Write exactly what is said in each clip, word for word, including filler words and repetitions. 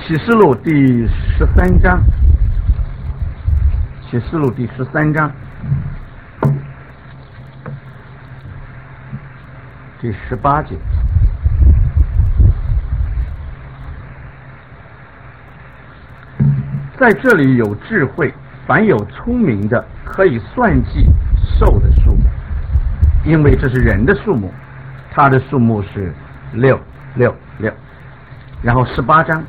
启示录第十三章，启示录第十三章第十八节。在这里有智慧，凡有聪明的，可以算计兽的数目，因为这是人的数目，它的数目是六六六。然后十八章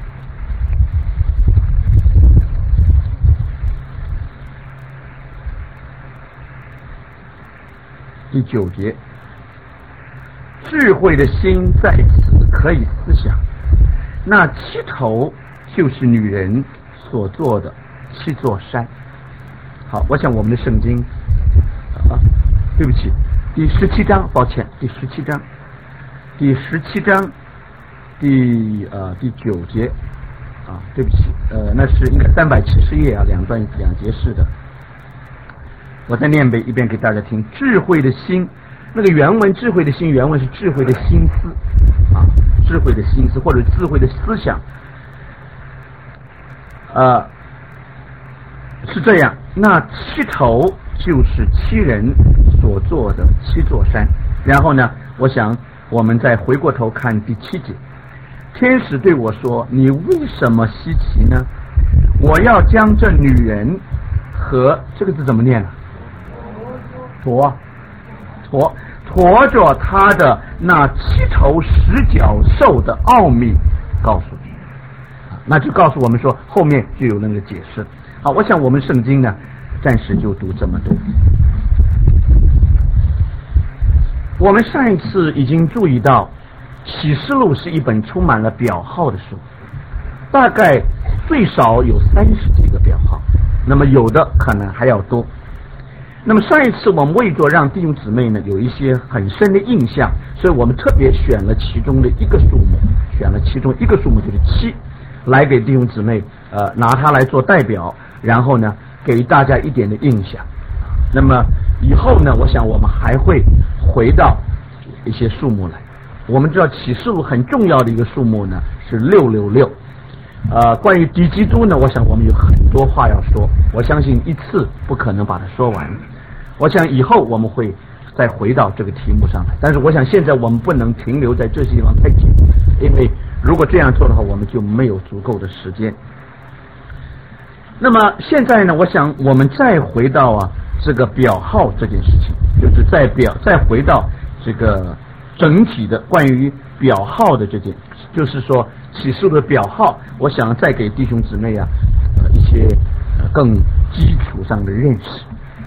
第九节，智慧的心在此可以思想，那七头就是女人所做的七座山。好，我想我们的圣经啊，对不起，第十七章，抱歉，第十七章，第十七章第呃第九节啊，对不起，呃，那是应该三百七十页啊，两段两节式的。我再念一遍给大家听。智慧的心，那个原文智慧的心，原文是智慧的心思啊，智慧的心思或者智慧的思想。呃，是这样，那七头就是七人所做的七座山。然后呢，我想我们再回过头看第七节，天使对我说：“你为什么稀奇呢？我要将这女人和这个字怎么念呢？驮驮驮着她的那七头十角兽的奥秘告诉你。”那就告诉我们说，后面就有那个解释。好，我想我们圣经呢，暂时就读这么多。我们上一次已经注意到，启示录是一本充满了表号的书，大概最少有三十几个表号，那么有的可能还要多。那么上一次我们为着让弟兄姊妹呢有一些很深的印象，所以我们特别选了其中的一个数目，选了其中一个数目就是七，来给弟兄姊妹呃拿它来做代表，然后呢给大家一点的印象。那么以后呢，我想我们还会回到一些数目来。我们知道启示录很重要的一个数目呢是六六六。呃，关于敌基督呢，我想我们有很多话要说，我相信一次不可能把它说完。我想以后我们会再回到这个题目上来，但是我想现在我们不能停留在这些地方太久，因为如果这样做的话，我们就没有足够的时间。那么现在呢，我想我们再回到啊这个表号这件事情，就是再表再回到这个整体的关于表号的这件，就是说启示录的表号，我想再给弟兄姊妹啊、呃、一些、呃、更基础上的认识。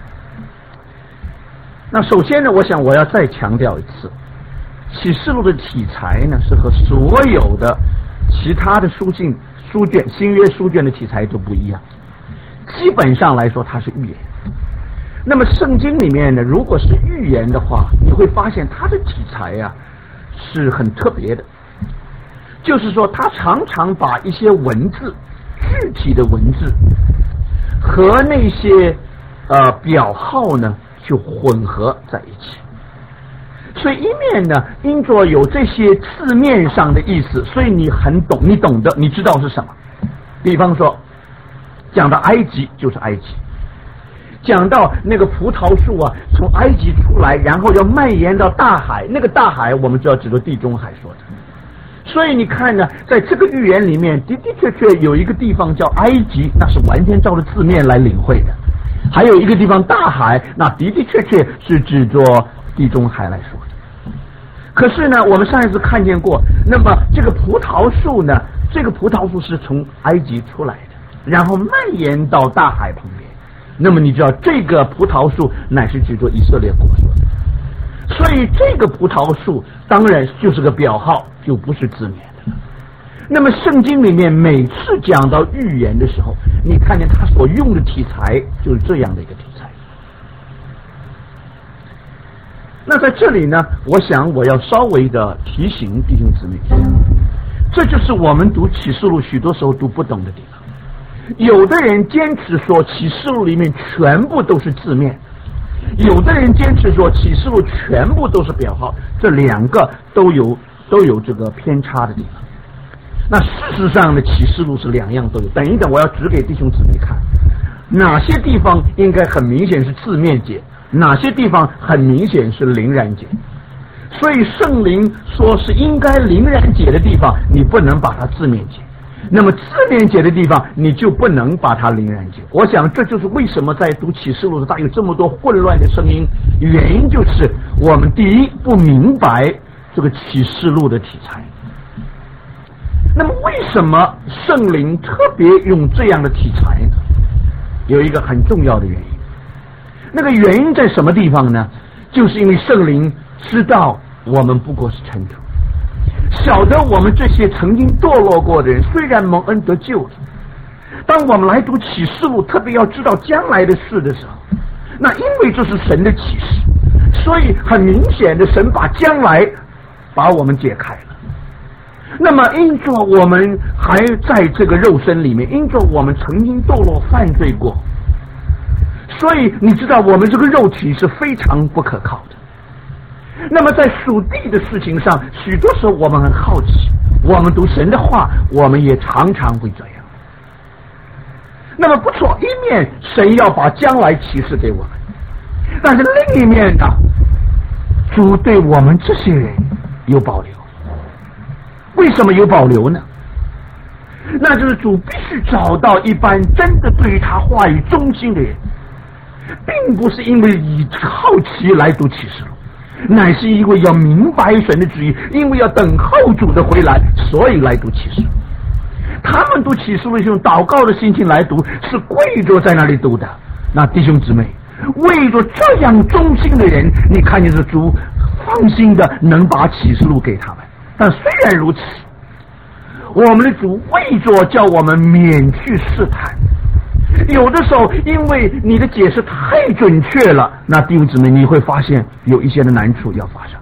那首先呢，我想我要再强调一次，启示录的题材呢是和所有的其他的书信书卷新约书卷的题材都不一样，基本上来说它是预言。那么圣经里面呢，如果是预言的话，你会发现它的题材呀、啊、是很特别的，就是说它常常把一些文字具体的文字和那些呃表号呢就混合在一起。所以一面呢因着有这些字面上的意思，所以你很懂，你懂得，你知道是什么。比方说讲到埃及就是埃及，讲到那个葡萄树啊从埃及出来，然后要蔓延到大海，那个大海我们知道指的地中海说的。所以你看呢，在这个预言里面的的确确有一个地方叫埃及，那是完全照着字面来领会的。还有一个地方大海，那的的确确是指着地中海来说的。可是呢，我们上一次看见过，那么这个葡萄树呢，这个葡萄树是从埃及出来的，然后蔓延到大海旁边。那么你知道这个葡萄树乃是指着以色列国说的，所以这个葡萄树当然就是个表号，就不是字面的。那么圣经里面每次讲到预言的时候，你看见他所用的题材就是这样的一个题材。那在这里呢，我想我要稍微的提醒弟兄姊妹一下，这就是我们读启示录许多时候读不懂的地方。有的人坚持说启示录里面全部都是字面，有的人坚持说启示录全部都是表号，这两个都有都有这个偏差的地方。 那事实上呢，启示录是两样都有。等一等，我要指给弟兄姊妹看，哪些地方应该很明显是字面解，哪些地方很明显是灵然解。所以圣灵说是应该灵然解的地方，你不能把它字面解；那么字面解的地方，你就不能把它灵然解。我想这就是为什么在读启示录的它有这么多混乱的声音，原因就是我们第一不明白这个启示录的题材。那么为什么圣灵特别用这样的题材呢？有一个很重要的原因，那个原因在什么地方呢？就是因为圣灵知道我们不过是尘土，晓得我们这些曾经堕落过的人虽然蒙恩得救了，当我们来读启示录，特别要知道将来的事的时候，那因为这是神的启示，所以很明显的神把将来把我们解开了。那么因着我们还在这个肉身里面，因着我们曾经堕落犯罪过，所以你知道我们这个肉体是非常不可靠的。那么在属地的事情上，许多时候我们很好奇，我们读神的话，我们也常常会这样。那么不错，一面神要把将来启示给我们，但是另一面呢，主对我们这些人有保留。为什么有保留呢？那就是主必须找到一般真的对于他话语忠心的人，并不是因为以好奇来读启示录，乃是因为要明白神的旨意，因为要等候主的回来，所以来读启示录。他们读启示录是用祷告的心情来读，是跪着在那里读的。那弟兄姊妹，为着这样忠心的人，你看见这主放心的能把启示录给他们。但虽然如此，我们的主为着叫我们免去试探，有的时候因为你的解释太准确了，那弟兄姊妹你会发现有一些的难处要发生。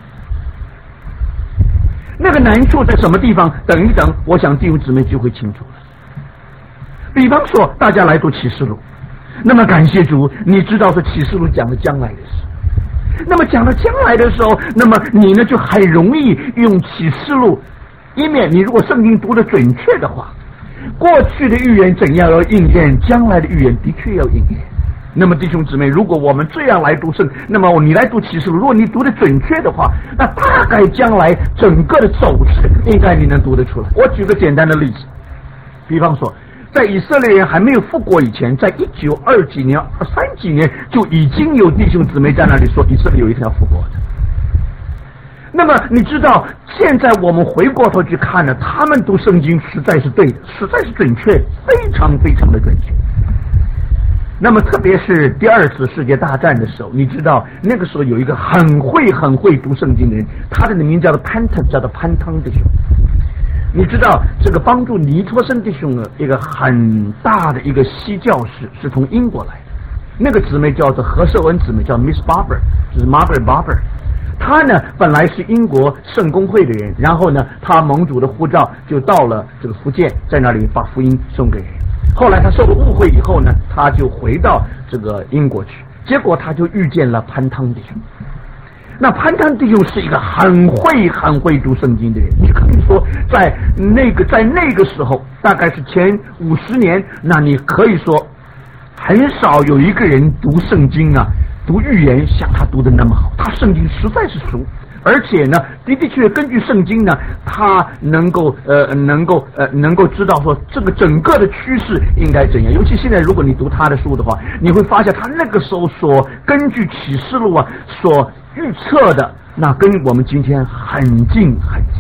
那个难处在什么地方？等一等，我想弟兄姊妹就会清楚了。比方说大家来读启示录，那么感谢主，你知道这启示录讲的将来的事，那么讲到将来的时候，那么你呢就很容易用启示录，一面你如果圣经读得准确的话，过去的预言怎样要应验，将来的预言的确要应验。那么弟兄姊妹，如果我们这样来读圣，那么你来读启示录，如果你读得准确的话，那大概将来整个的走势应该你能读得出来。我举个简单的例子，比方说在以色列人还没有复国以前，在一九二几年、三几年就已经有弟兄姊妹在那里说以色列有一天要复国的。那么你知道，现在我们回过头去看呢，他们读圣经实在是对的，实在是准确，非常非常的准确。那么特别是第二次世界大战的时候，你知道那个时候有一个很会很会读圣经的人，他的名叫做潘特，叫做潘汤弟兄。你知道这个帮助尼托森弟兄的一个很大的一个西教士是从英国来的，那个姊妹叫做何瑟文姊妹，叫 Miss Barber， 就是 Margaret Barber。她呢本来是英国圣公会的人，然后呢她蒙主的呼召就到了这个福建，在那里把福音送给人。后来她受了误会以后呢，她就回到这个英国去，结果她就遇见了潘汤弟兄。那潘汤弟兄是一个很会很会读圣经的人，你可以说在那个在那个时候，大概是前五十年，那你可以说很少有一个人读圣经啊，读预言像他读的那么好。他圣经实在是熟，而且呢，的的确确根据圣经呢，他能够呃能够呃能够知道说这个整个的趋势应该怎样。尤其现在如果你读他的书的话，你会发现他那个时候所根据启示录啊所预测的，那跟我们今天很近很近。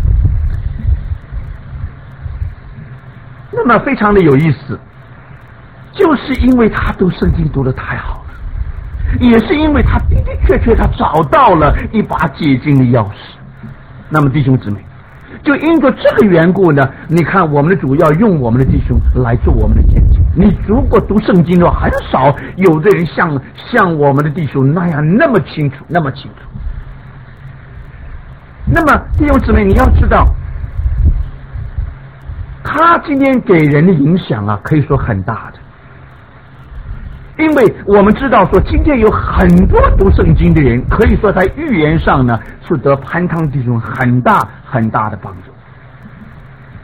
那么非常的有意思，就是因为他读圣经读得太好了，也是因为他的的确确他找到了一把解经的钥匙。那么弟兄姊妹，就因着这个缘故呢，你看我们的主要用我们的弟兄来做我们的见证。你如果读圣经的话，很少有的人像像我们的弟兄那样那么清楚那么清楚。那么弟兄姊妹，你要知道他今天给人的影响啊，可以说很大的。因为我们知道说今天有很多读圣经的人，可以说在预言上呢是得潘汤弟兄很大很大的帮助。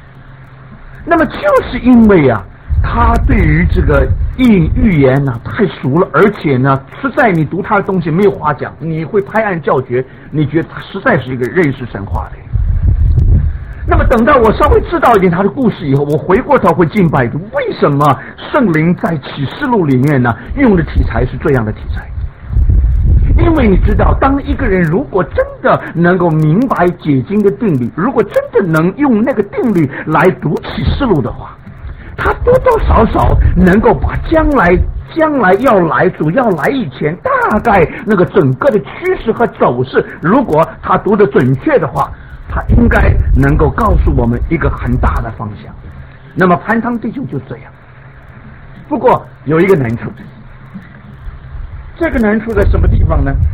那么就是因为啊，他对于这个预预言呢、啊、太熟了，而且呢，实在你读他的东西没有话讲，你会拍案叫绝，你觉得他实在是一个认识神话的人。那么等到我稍微知道一点他的故事以后，我回过头会敬拜主。为什么圣灵在启示录里面呢用的题材是这样的题材？因为你知道，当一个人如果真的能够明白解经的定律，如果真的能用那个定律来读启示录的话，他多多少少能够把将来将来要来主要来以前大概那个整个的趋势和走势，如果他读得准确的话，他应该能够告诉我们一个很大的方向。那么潘汤弟兄就这样，不过有一个难处，这个难处在什么地方呢？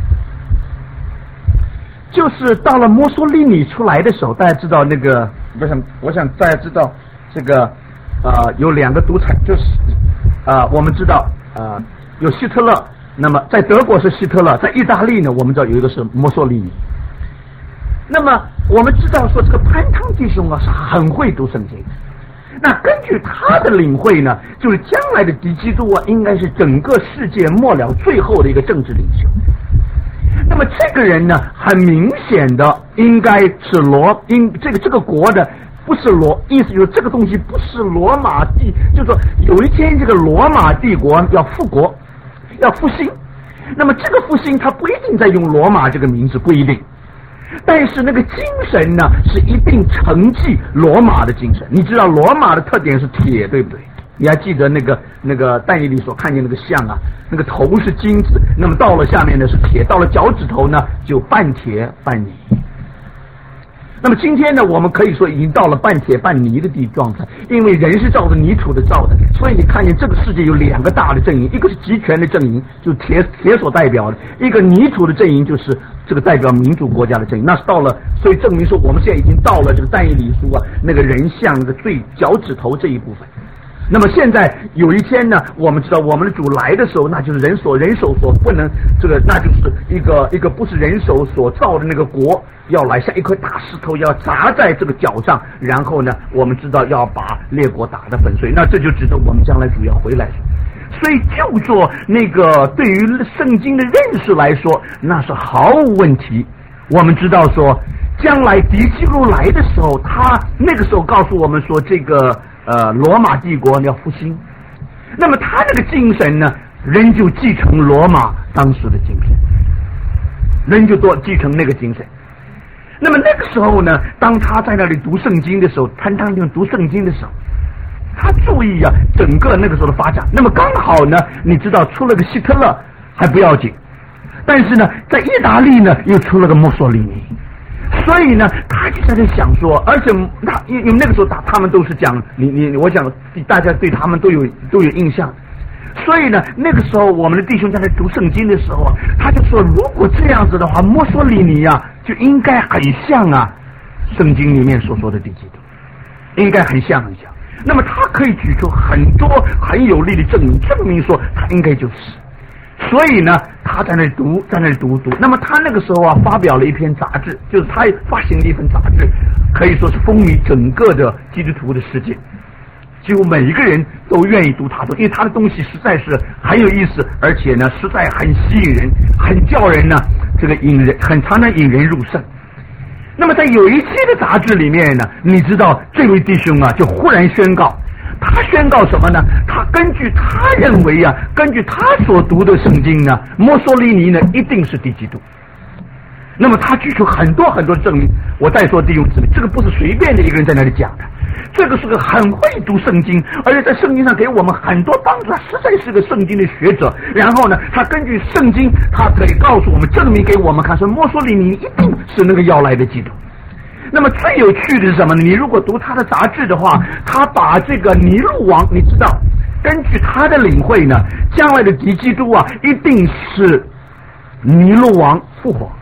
就是到了摩索利尼出来的时候，大家知道那个，我想我想大家知道这个呃有两个独裁，就是呃我们知道呃有希特勒，那么在德国是希特勒，在意大利呢我们知道有一个是摩索利尼。那么我们知道说这个潘汤弟兄啊是很会读圣经，那根据他的领会呢，就是将来的敌基督啊应该是整个世界末了最后的一个政治领袖。那么这个人呢很明显的应该是罗应这个这个国的不是罗，意思就是这个东西不是罗马帝，就是说有一天这个罗马帝国要复国要复兴，那么这个复兴他不一定在用罗马这个名字，不一定，但是那个精神呢是一定承继罗马的精神。你知道罗马的特点是铁，对不对？你还记得那个那个但以理所看见那个像啊，那个头是金子，那么到了下面呢是铁，到了脚趾头呢就半铁半泥。那么今天呢我们可以说已经到了半铁半泥的地状态，因为人是照着泥土的造的，所以你看见这个世界有两个大的阵营，一个是集权的阵营，就是铁铁所代表的，一个泥土的阵营就是这个代表民主国家的阵营。那是到了，所以证明说我们现在已经到了这个但以理书啊那个人像那个最脚趾头这一部分。那么现在有一天呢，我们知道我们的主来的时候，那就是人所人手所不能这个，那就是一个一个不是人手所造的那个国要来，像一颗大石头要砸在这个脚上，然后呢，我们知道要把列国打得粉碎，那这就指着我们将来主要回来。所以就做那个对于圣经的认识来说，那是毫无问题。我们知道说，将来敌基督来的时候，他那个时候告诉我们说，这个呃罗马帝国要复兴，那么他那个精神呢，人就继承罗马当时的精神，人就多继承那个精神。那么那个时候呢，当他在那里读圣经的时候，潘汤弟兄读圣经的时候，他注意啊整个那个时候的发展。那么刚好呢，你知道出了个希特勒还不要紧，但是呢在意大利呢又出了个墨索里尼，所以呢他就在这想说，而且他因为那个时候他他们都是讲你你我想大家对他们都有都有印象，所以呢那个时候我们的弟兄在那读圣经的时候啊，他就说如果这样子的话，墨索里尼啊就应该很像啊圣经里面所说的敌基督，应该很像很像。那么他可以举出很多很有力的证明，证明说他应该就是。所以呢他在那里读在那里读读，那么他那个时候啊发表了一篇杂志，就是他发行了一份杂志，可以说是风靡整个的基督徒的世界，几乎每一个人都愿意读他的，因为他的东西实在是很有意思，而且呢实在很吸引人，很叫人呢这个引人，很常常引人入胜。那么在有一期的杂志里面呢，你知道这位弟兄啊就忽然宣告，他宣告什么呢？他根据他认为啊，根据他所读的圣经呢，墨索里尼呢一定是敌基督。那么他举出很多很多证明。我再说弟兄姊妹，这个不是随便的一个人在那里讲的，这个是个很会读圣经，而且在圣经上给我们很多帮助，他实在是个圣经的学者。然后呢他根据圣经，他可以告诉我们，证明给我们看，说墨索里尼一定是那个要来的基督。那么最有趣的是什么呢？你如果读他的杂志的话，他把这个尼禄王，你知道根据他的领会呢，将来的敌基督啊一定是尼禄王复活。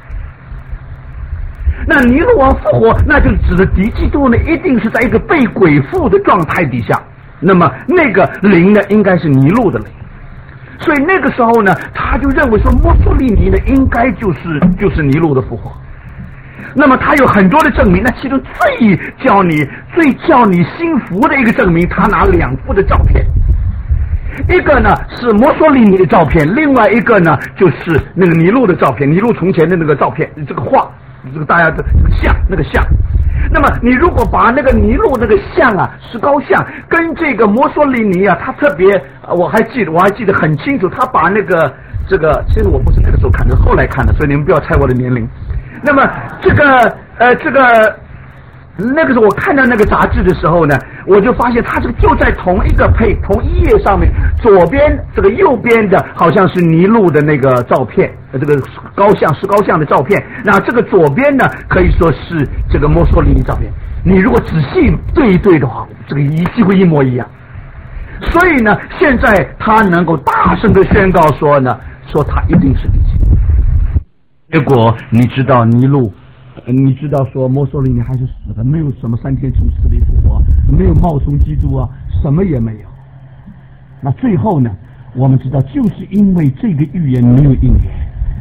那尼禄王复活，那就指的敌基督呢一定是在一个被鬼附的状态底下，那么那个灵呢应该是尼禄的灵。所以那个时候呢他就认为说墨索里尼呢应该就是就是尼禄的复活。 那么他有很多的证明，那其中最叫你最叫你心服的一个证明，他拿两幅的照片，一个呢是墨索里尼的照片，另外一个呢就是那个尼禄的照片，尼禄从前的那个照片，这个画，这个大家的这个像那个像。那么你如果把那个尼禄那个像啊，石膏像跟这个墨索里尼啊，他特别，我还记得我还记得很清楚，他把那个这个，其实我不是那个时候看的，后来看的，所以你们不要猜我的年龄。那么这个呃这个那个时候我看到那个杂志的时候呢，我就发现它这个就在同一个配同一页上面，左边这个右边的好像是尼禄的那个照片，这个高像石膏像的照片，那这个左边呢可以说是这个墨索里尼照片。你如果仔细对一对的话，这个一几乎一模一样。所以呢，现在他能够大声的宣告说呢，说他一定是第几。结果你知道尼禄，你知道说墨索里尼还是死的，没有什么三天从死里复活，没有冒充基督啊，什么也没有。那最后呢，我们知道就是因为这个预言没有应验，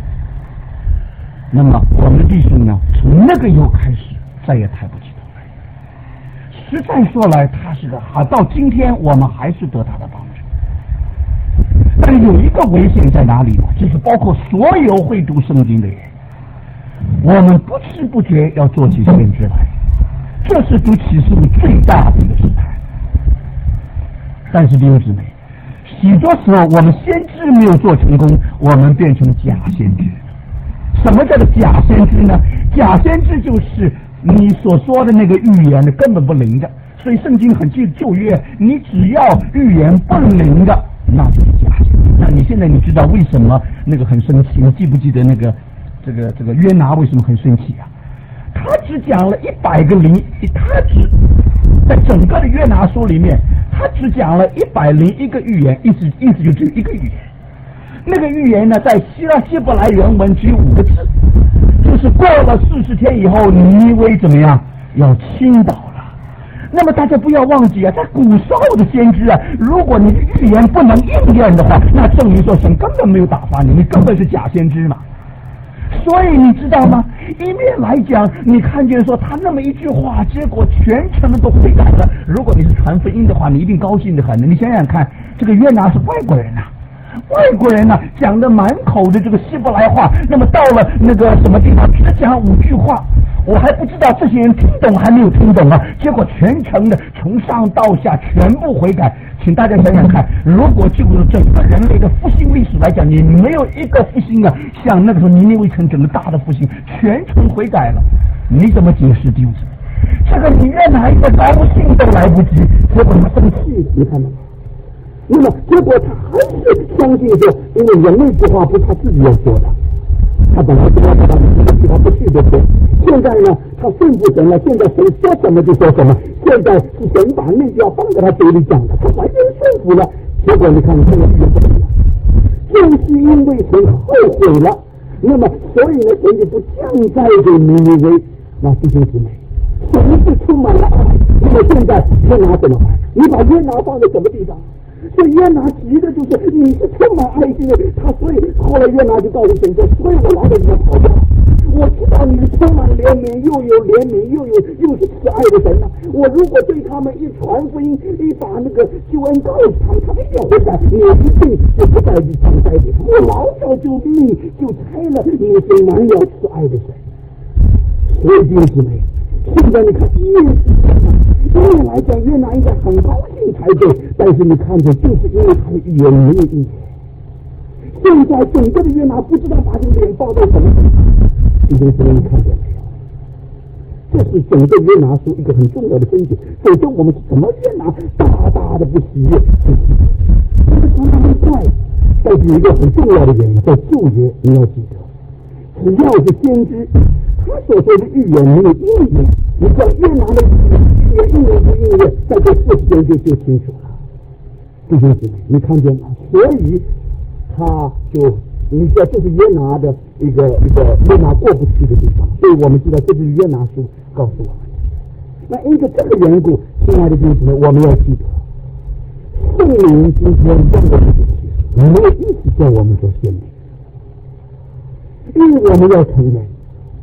那么我们的弟兄呢，从那个以后开始再也抬不起头来。实在说来，他是的，好到今天我们还是得他的帮助。但是有一个危险在哪里呢？就是包括所有会读圣经的人，我们不知不觉要做起先知来，这是读启示录最大的一个试探。但是弟兄姊妹，许多时候我们先知没有做成功，我们变成假先知。什么叫做假先知呢？假先知就是你所说的那个预言的根本不灵的。所以圣经很记旧约，你只要预言不灵的，那就是假先知。那你现在你知道为什么那个很生气？你记不记得那个这个这个约拿为什么很生气啊？他只讲了一百个灵，他只在整个的约拿书里面，他只讲了一百零一个预言，意思意思就只有一个预言。那个预言呢，在希腊希伯来原文只有五个字，就是过了四十天以后，尼尼微怎么样？要倾倒了。那么大家不要忘记啊，在古时候的先知啊，如果你的预言不能应验的话，那证明说神根本没有打发你，你根本是假先知嘛。所以你知道吗？一面来讲，你看见说他那么一句话，结果全城都悔改了。如果你是传福音的话，你一定高兴的很。你想想看，这个约拿是外国人呐、啊，外国人呢、啊、讲的满口的这个希伯来话，那么到了那个什么地方，只讲五句话。我还不知道这些人听懂还没有听懂啊！结果全城的从上到下全部悔改，请大家想想看，如果就是整个人类的复兴历史来讲，你没有一个复兴啊，像那个时候尼尼微城整个大的复兴，全城悔改了，你怎么解释丢子？这个你越哪一个高兴都来不及，结果他生气，你看到吗？那么结果他还是相信说，因为人类之话不是他自己要说的。他本来是要他其他不去的事，现在呢，他顺服神了。现在神说什么就说什么。现在是神把那句话放在他嘴里讲的，他完全顺服了。结果你看，这个预言怎么样？就是因为神后悔了，那么所以呢，神就不降灾给尼尼微。那弟兄姊妹，神是充满了爱。那么现在约拿怎么办？你把约拿放在什么地方？所以约拿急的就是你是充满爱心的，他所以后来约拿就告诉神说，所以我来到你的跑道，我知道你是充满怜悯，又有怜悯，又有又是慈爱的神呐、啊。我如果对他们一传福音，一把那个救恩告诉他们，他们一定悔改，你一定就不再去伤害你。我老早就命就猜了，你是满了慈爱的神。所以弟兄姊妹，现在你看一面是什么？一面来讲，约拿应该很高兴才对，但是你看着就是因为他的预言没有应验。现在整个的约拿不知道把这个脸抱到什么地方，弟兄姊妹，你看见没有？这是整个约拿书一个很重要的分析。首先，我们是怎么约拿大大的不喜悦？这个常常会怪，但是有一个很重要的原因，在旧约你要记得，只要是先知，他所说的预言没有应验，你知道约拿的预言应验不应验，在这四十天就就清楚了。弟兄姊妹，你看见吗？所以他就你知道这是约拿的一个一个约拿过不去的地方，所以我们知道这就是约拿书告诉我们的。那因着这个缘故，亲爱的弟兄姊妹，我们要记得，圣灵今天让我们没有意思叫我们做先知，因为我们要承认，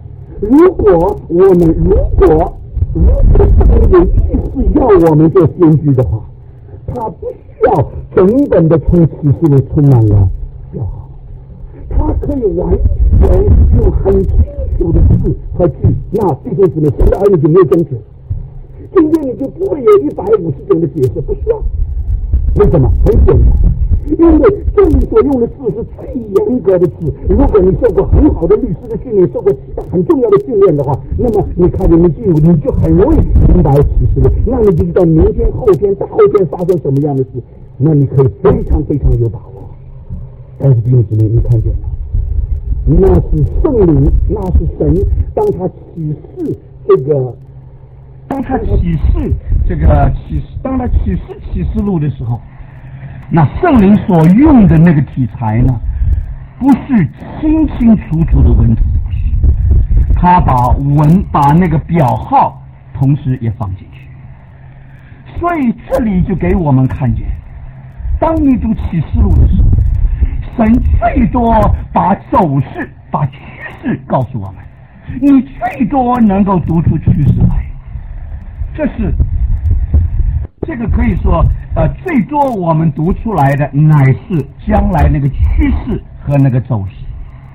如果我们如果如果圣灵有意识要我们做先知的话，他不需要整本的从启示录充满了表号，他可以完全用很清楚的字和句，那弟兄姊妹，神的儿女就没有争执。今天你就不会有一百五十种的解释，不需要。为什么？很简单，因为这里所用的字是最严格的字。如果你受过很好的律师的训练，受过其他很重要的训练的话，那么你看你们进入，你就很容易明白启示录。那你就知道明天、后天、大后天发生什么样的事，那你可以非常非常有把握。但是弟兄姊妹，你看见吗？那是圣灵，那是神，当他启示这个。 当他启示这个启示，当他启示启示录的时候，那圣灵所用的那个题材呢，不是清清楚楚的文字，他把文把那个表号同时也放进去，所以这里就给我们看见，当你读启示录的时候，神最多把走势、把趋势告诉我们，你最多能够读出趋势来。这是这个可以说，呃，最多我们读出来的乃是将来那个趋势和那个走势。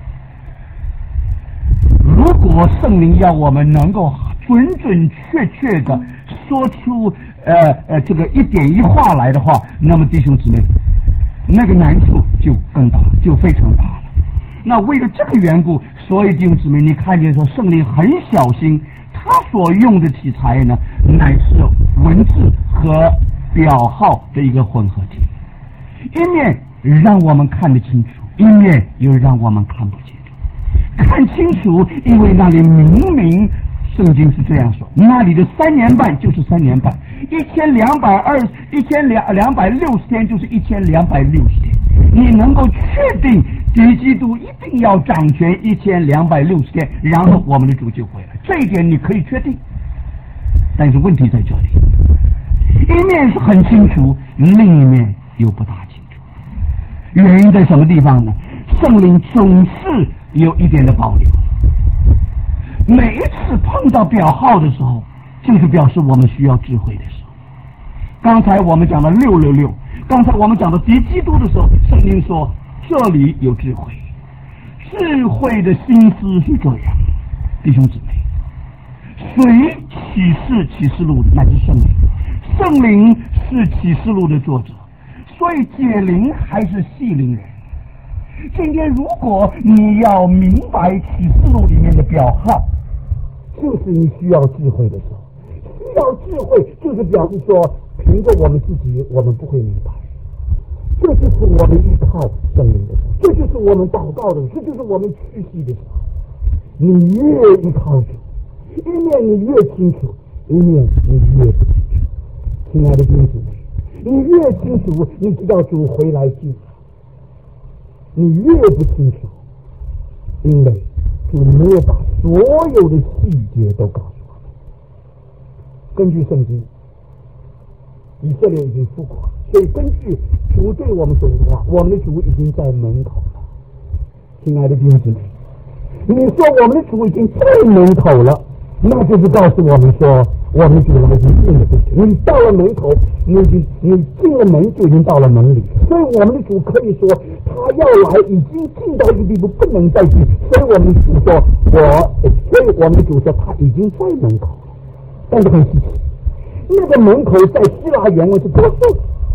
如果圣灵要我们能够准准确确的说出呃呃这个一点一画来的话，那么弟兄姊妹，那个难处就更大，就非常大了。那为了这个缘故，所以弟兄姊妹，你看见说圣灵很小心。他所用的题材呢，乃是文字和表号的一个混合体，一面让我们看得清楚，一面又让我们看不清楚。看清楚，因为那里明明圣经是这样说，那里的三年半就是三年半，一千两百二一千两两百六十天就是一千两百六十天。你能够确定敌基督一定要掌权一千两百六十天，然后我们的主就回来，这一点你可以确定。但是问题在这里，一面是很清楚，另一面又不大清楚。原因在什么地方呢？圣灵总是有一点的保留。每一次碰到表号的时候，就是表示我们需要智慧的时候。刚才我们讲了六六六，刚才我们讲的敌基督的时候，圣灵说这里有智慧，智慧的心思是这样。弟兄姊妹，谁启示启示录的？那是圣灵，圣灵是启示录的作者，所以解灵还是系灵人。今天如果你要明白启示录里面的表号， 就是你需要智慧的时候。需要智慧就是表示说，凭着我们自己我们不会明白，这就是我们依靠圣灵的时候，这就是我们祷告的时候，这就是我们屈膝的时候。你越依靠主，一面你越清楚，一面你越不清楚。亲爱的弟兄姊妹，你越清楚，你知道主回来近，你越不清楚，因为主没有把所有的细节都告诉我们。根据圣经，以色列已经复国，所以根据主对我们说的话，我们的主已经在门口了。亲爱的弟兄姊妹，你说我们的主已经在门口了，那就是告诉我们说，我们的主已经进了进去。你到了门口，你已经你进了门就已经到了门里，所以我们的主可以说他要来，已经进到一个地步不能再进。所以我们的主说，我，所以我们的主说他已经在门口了。但是很稀奇，那个门口在希腊原文是多数。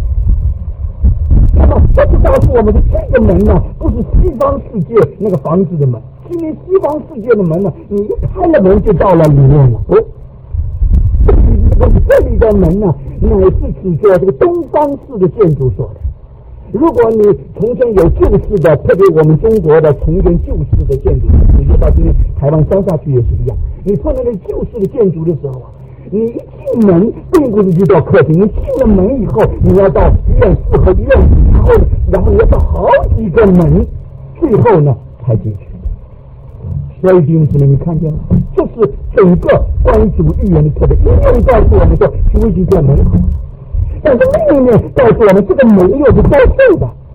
那么这就告诉我们的这个门呢，不是西方世界那个房子的门。因为西方世界的门呢，你一开了门就到了里面了。哦，这里这里的门呢，乃是指着这个东方式的建筑所的。如果你从前有旧式的，特别我们中国的从前旧式的建筑，你就到今天台湾乡下去也是一样。你碰到那旧式的建筑的时候啊，你一进门并不是就到客厅，你进了门以后，你要到院四和院五，然后然后你要到好几个门，最后呢才进去。所以弟兄姊妹，你看见了，这是整个关于主预言的特点。一面告诉我们说主已经在门口了，但是另一面告诉我们这个门又是高处的。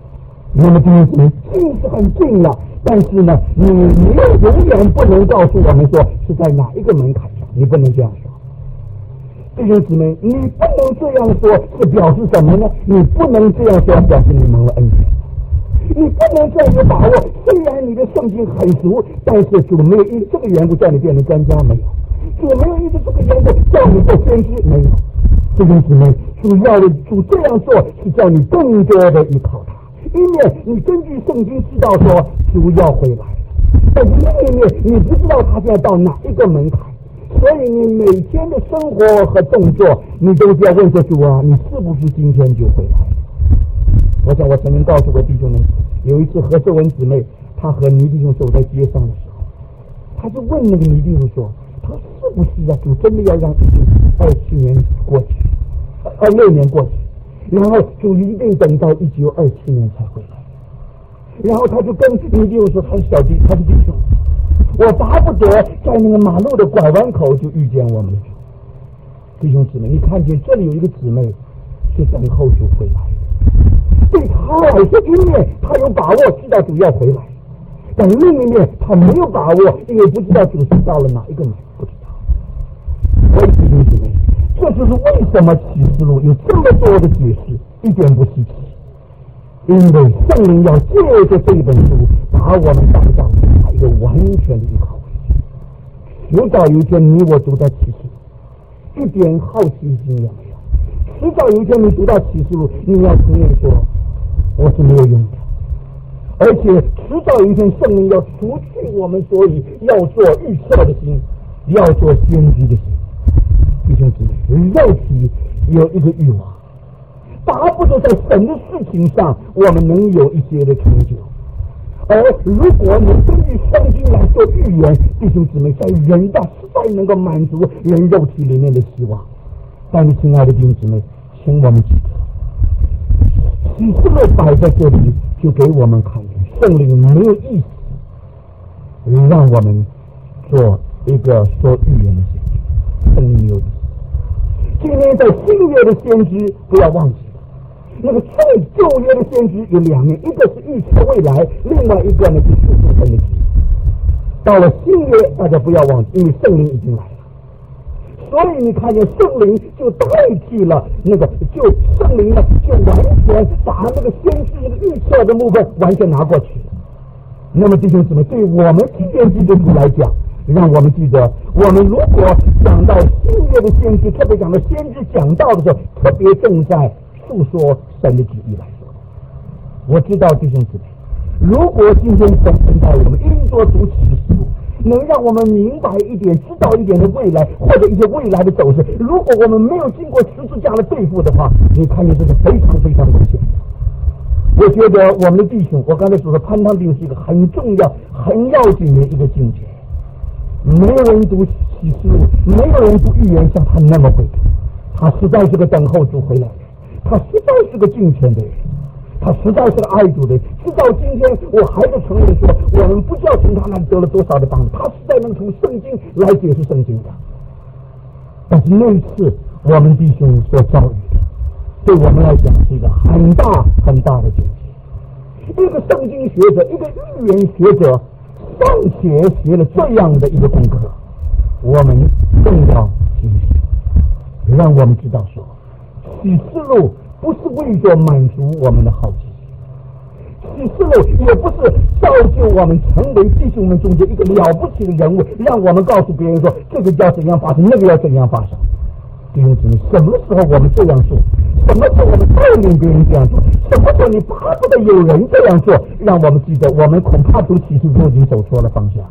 那么弟兄姊妹，近是很近了，但是呢，你你永远不能告诉我们说是在哪一个门槛上，你不能这样说。弟兄姊妹，你不能这样说，是表示什么呢？你不能这样说，表示你蒙了恩典。你不能这样有把握，虽然你的圣经很熟，但是主没有因这个缘故叫你变成专家，没有。主没有因着这个缘故叫你做先知，没有。弟兄姊妹，主要的主这样做是叫你更多的依靠他。一面你根据圣经知道说主要回来，但是另一面你不知道他现在到哪一个门槛，所以你每天的生活和动作你都是要问说主啊，你是不是今天就回来？我想我曾经告诉过弟兄们，有一次何秀文姊妹她和倪弟兄走在街上的时候，她就问那个倪弟兄说，他说是不是啊主真的要让一九二七年过去，二六年过去，然后主一定等到一九二七年才回来。然后他就跟倪弟兄说，他是小弟，他是弟兄，我巴不得在那个马路的拐弯口就遇见我们的主。弟兄姊妹，你看见这里有一个姊妹是等候主回来的，对他来说，一面他有把握知道主要回来，但另一面他没有把握，因为不知道主是到了哪一个门，不知道。所以弟兄姊妹，这就是为什么启示录有这么多的解释，一点不稀奇。因为圣灵要借着这本书把我们带到一个完全的依靠位置。迟早有一天你我读到启示录，一点好奇心也没有。迟早有一天你读到启示录，你要承认说我是没有用的。而且迟早有一天圣灵要除去我们所以要做预测的心，要做先知的心。弟兄姊妹，肉体有一个欲望，巴不得在神的事情上我们能有一些的成就。而如果你根据圣经来做预言，弟兄姊妹，在人的实在能够满足人肉体里面的希望。但是亲爱的弟兄姊妹，请我们记得启示录摆在这里，就给我们看见圣灵没有意思让我们做一个说预言的先知，圣灵没有意思。今天在新约的先知不要忘记了，那个在旧约的先知有两面，一个是预测未来，另外一个呢是述说神的旨意。到了新约，大家不要忘记，因为圣灵已经来了，所以你看见圣灵就代替了那个，就圣灵呢就完全把那个先知的预测的部分完全拿过去了。那么弟兄姊妹，对我们今天基督徒来讲，让我们记得，我们如果讲到新约的先知，特别讲到先知讲道的时候，特别正在述说神的旨意来说。我知道弟兄姊妹，如果今天神恩待我们，因着读启示录，能让我们明白一点，知道一点的未来，或者一些未来的走势。如果我们没有经过十字架的对付的话，你看见这是非常非常危险的。我觉得我们的弟兄，我刚才说的攀堂弟兄是一个很重要、很要紧的一个境界。没有人读启示录，没有人读预言像他那么会读。他实在是个等候主回来的人，他实在是个敬虔的人，他实在是个爱主的人。直到今天，我还是承认说，我们不知道从他那里得了多少的帮助，他实在能从圣经来解释圣经的。但是那一次，我们弟兄所遭遇的，对我们来讲是一个很大很大的警戒。一个圣经学者，一个预言学者，尚且写了这样的一个功课，我们更要警醒，让我们知道说，启示录不是为着满足我们的好奇心，启示录也不是造就我们成为弟兄们中间一个了不起的人物，让我们告诉别人说这个要怎样发生，那个要怎样发生。弟兄姊妹，什么时候我们这样做？什么时候我们带领别人这样做？什么时候你巴不得有人这样做？让我们记得，我们恐怕读启示录已经走错了方向。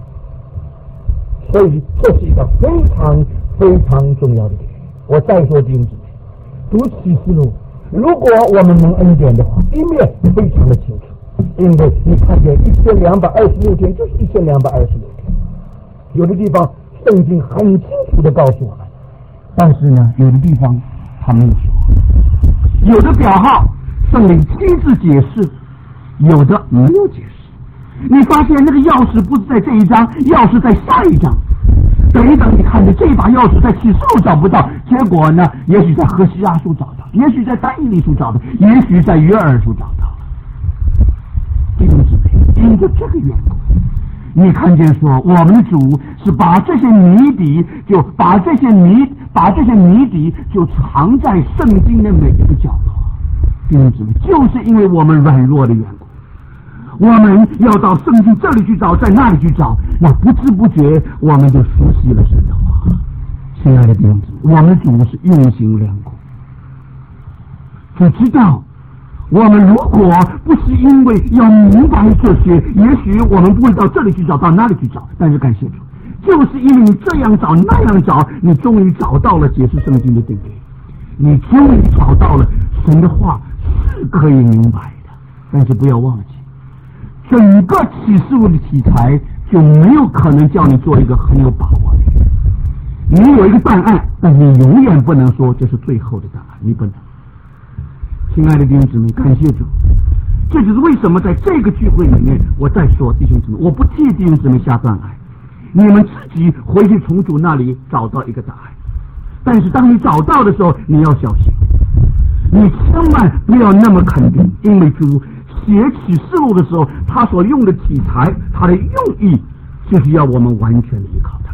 所以这是一个非常非常重要的点。我再说弟兄姊妹，读启示录，如果我们能恩典的话，一面非常的清楚，因为你看见一千两百二十六天就是一千两百二十六天，有的地方圣经很清楚的告诉我们，但是呢，有的地方他没有说，有的表号圣灵亲自解释，有的没有解释。你发现那个钥匙不是在这一章，钥匙在下一章。等一等，你看着这把钥匙在启示录找不到，结果呢，也许在何西阿书找到，也许在但以理书找到，也许在约珥书找到。 因着这个缘故，你看见说我们的主是把这些谜底，就把这些谜把这些谜底就藏在圣经的每一个角落。弟兄姊妹，就是因为我们软弱的缘故，我们要到圣经这里去找，在那里去找，那不知不觉我们就熟悉了神的话。亲爱的弟兄姊妹，我们主是用心良苦，只知道我们如果不是因为要明白这些，也许我们不会到这里去找，到那里去找。但是感谢主，就是因为你这样找那样找，你终于找到了解释圣经的定理，你终于找到了神的话是可以明白的。但是不要忘记，整个启示录的题材就没有可能叫你做一个很有把握的人。你有一个档案，但你永远不能说这是最后的档案，你不能。亲爱的弟兄姊妹，感谢主，这就是为什么在这个聚会里面，我再说弟兄姊妹，我不替弟兄姊妹下断案，你们自己回去从主那里找到一个答案。但是当你找到的时候，你要小心，你千万不要那么肯定，因为主写启示录的时候，他所用的题材，他的用意就是要我们完全的依靠他。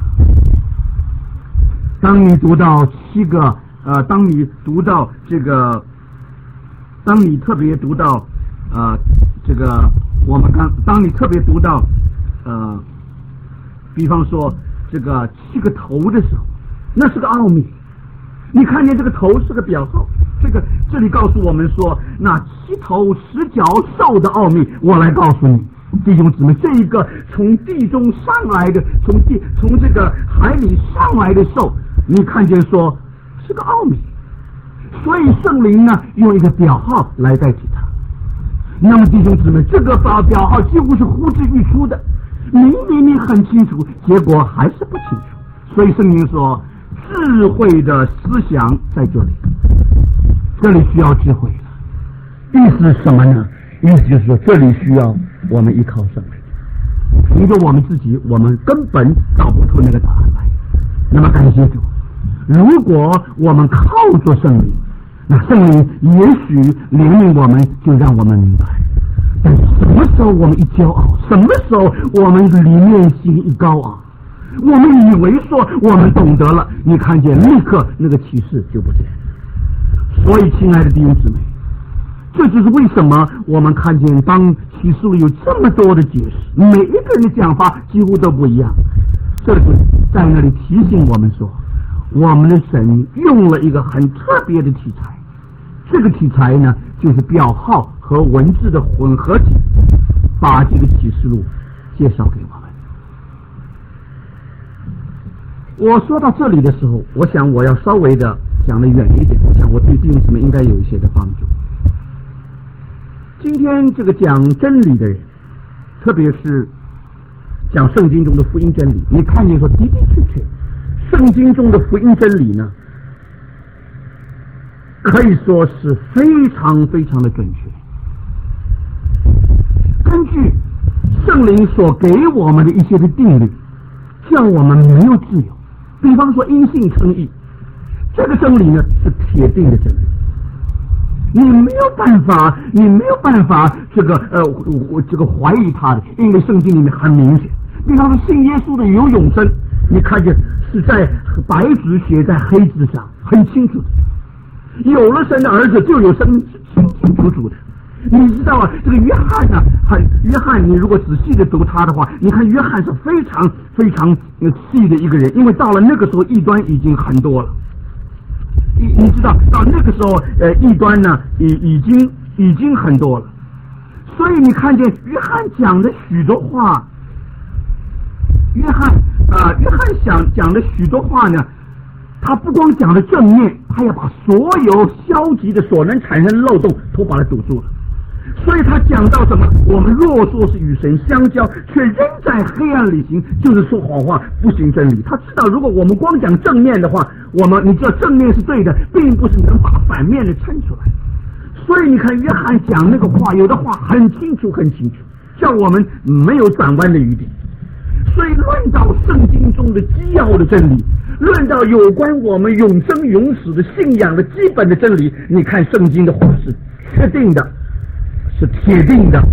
当你读到七个呃，当你读到这个，当你特别读到呃这个我们刚，当你特别读到呃，比方说这个七个头的时候，那是个奥秘。你看见这个头是个表号，这个这里告诉我们说，那七头十角兽的奥秘，我来告诉你。弟兄姊妹，这一个从地中上来的，从地从这个海里上来的兽，你看见说是个奥秘，所以圣灵呢用一个表号来代替它。那么弟兄姊妹，这个表表号几乎是呼之欲出的，明明明很清楚，结果还是不清楚。所以圣灵说，智慧的思想在这里，这里需要智慧了。意思是什么呢？意思就是说，这里需要我们依靠圣灵，凭着我们自己，我们根本找不出那个答案来。那么感谢主，如果我们靠着圣灵，那圣灵也许怜悯我们，就让我们明白。但什么时候我们一骄傲，什么时候我们里面心一高昂，我们以为说我们懂得了，你看见立刻那个启示就不见。所以亲爱的弟兄姊妹，这就是为什么我们看见当启示录有这么多的解释，每一个人的讲法几乎都不一样，这是在那里提醒我们说，我们的神用了一个很特别的题材，这个题材呢就是表号和文字的混合体，把这个启示录介绍给我们。我说到这里的时候，我想我要稍微的讲得远一点，我想我对弟兄姊妹应该有一些的帮助。今天这个讲真理的人，特别是讲圣经中的福音真理，你看见说的的确确，圣经中的福音真理呢，可以说是非常非常的准确。根据圣灵所给我们的一些的定律，叫我们没有自由。比方说因信称义，这个真理呢是铁定的真理，你没有办法，你没有办法这个呃我这个怀疑他的，因为圣经里面很明显。比方说信耶稣的有永生，你看见是在白纸写在黑字上，很清楚的。有了神的儿子就有生，清清楚楚的。你知道啊，这个约翰呢、啊，很约翰，你如果仔细的读他的话，你看约翰是非常非常细的一个人，因为到了那个时候异端已经很多了。你你知道，到那个时候，呃，异端呢，已已经已经很多了。所以你看见约翰讲的许多话，约翰啊、呃，约翰讲讲的许多话呢，他不光讲的正面，他要把所有消极的所能产生漏洞都把它堵住了。所以他讲到什么？我们若说是与神相交，却仍在黑暗里行，就是说谎话，不行真理。他知道，如果我们光讲正面的话，我们你知道正面是对的，并不是能把反面的撑出来。所以你看约翰讲那个话，有的话很清楚很清楚，叫我们没有转弯的余地。所以论到圣经中的基要的真理，论到有关我们永生永死的信仰的基本的真理，你看圣经的话是确定的，是铁定的，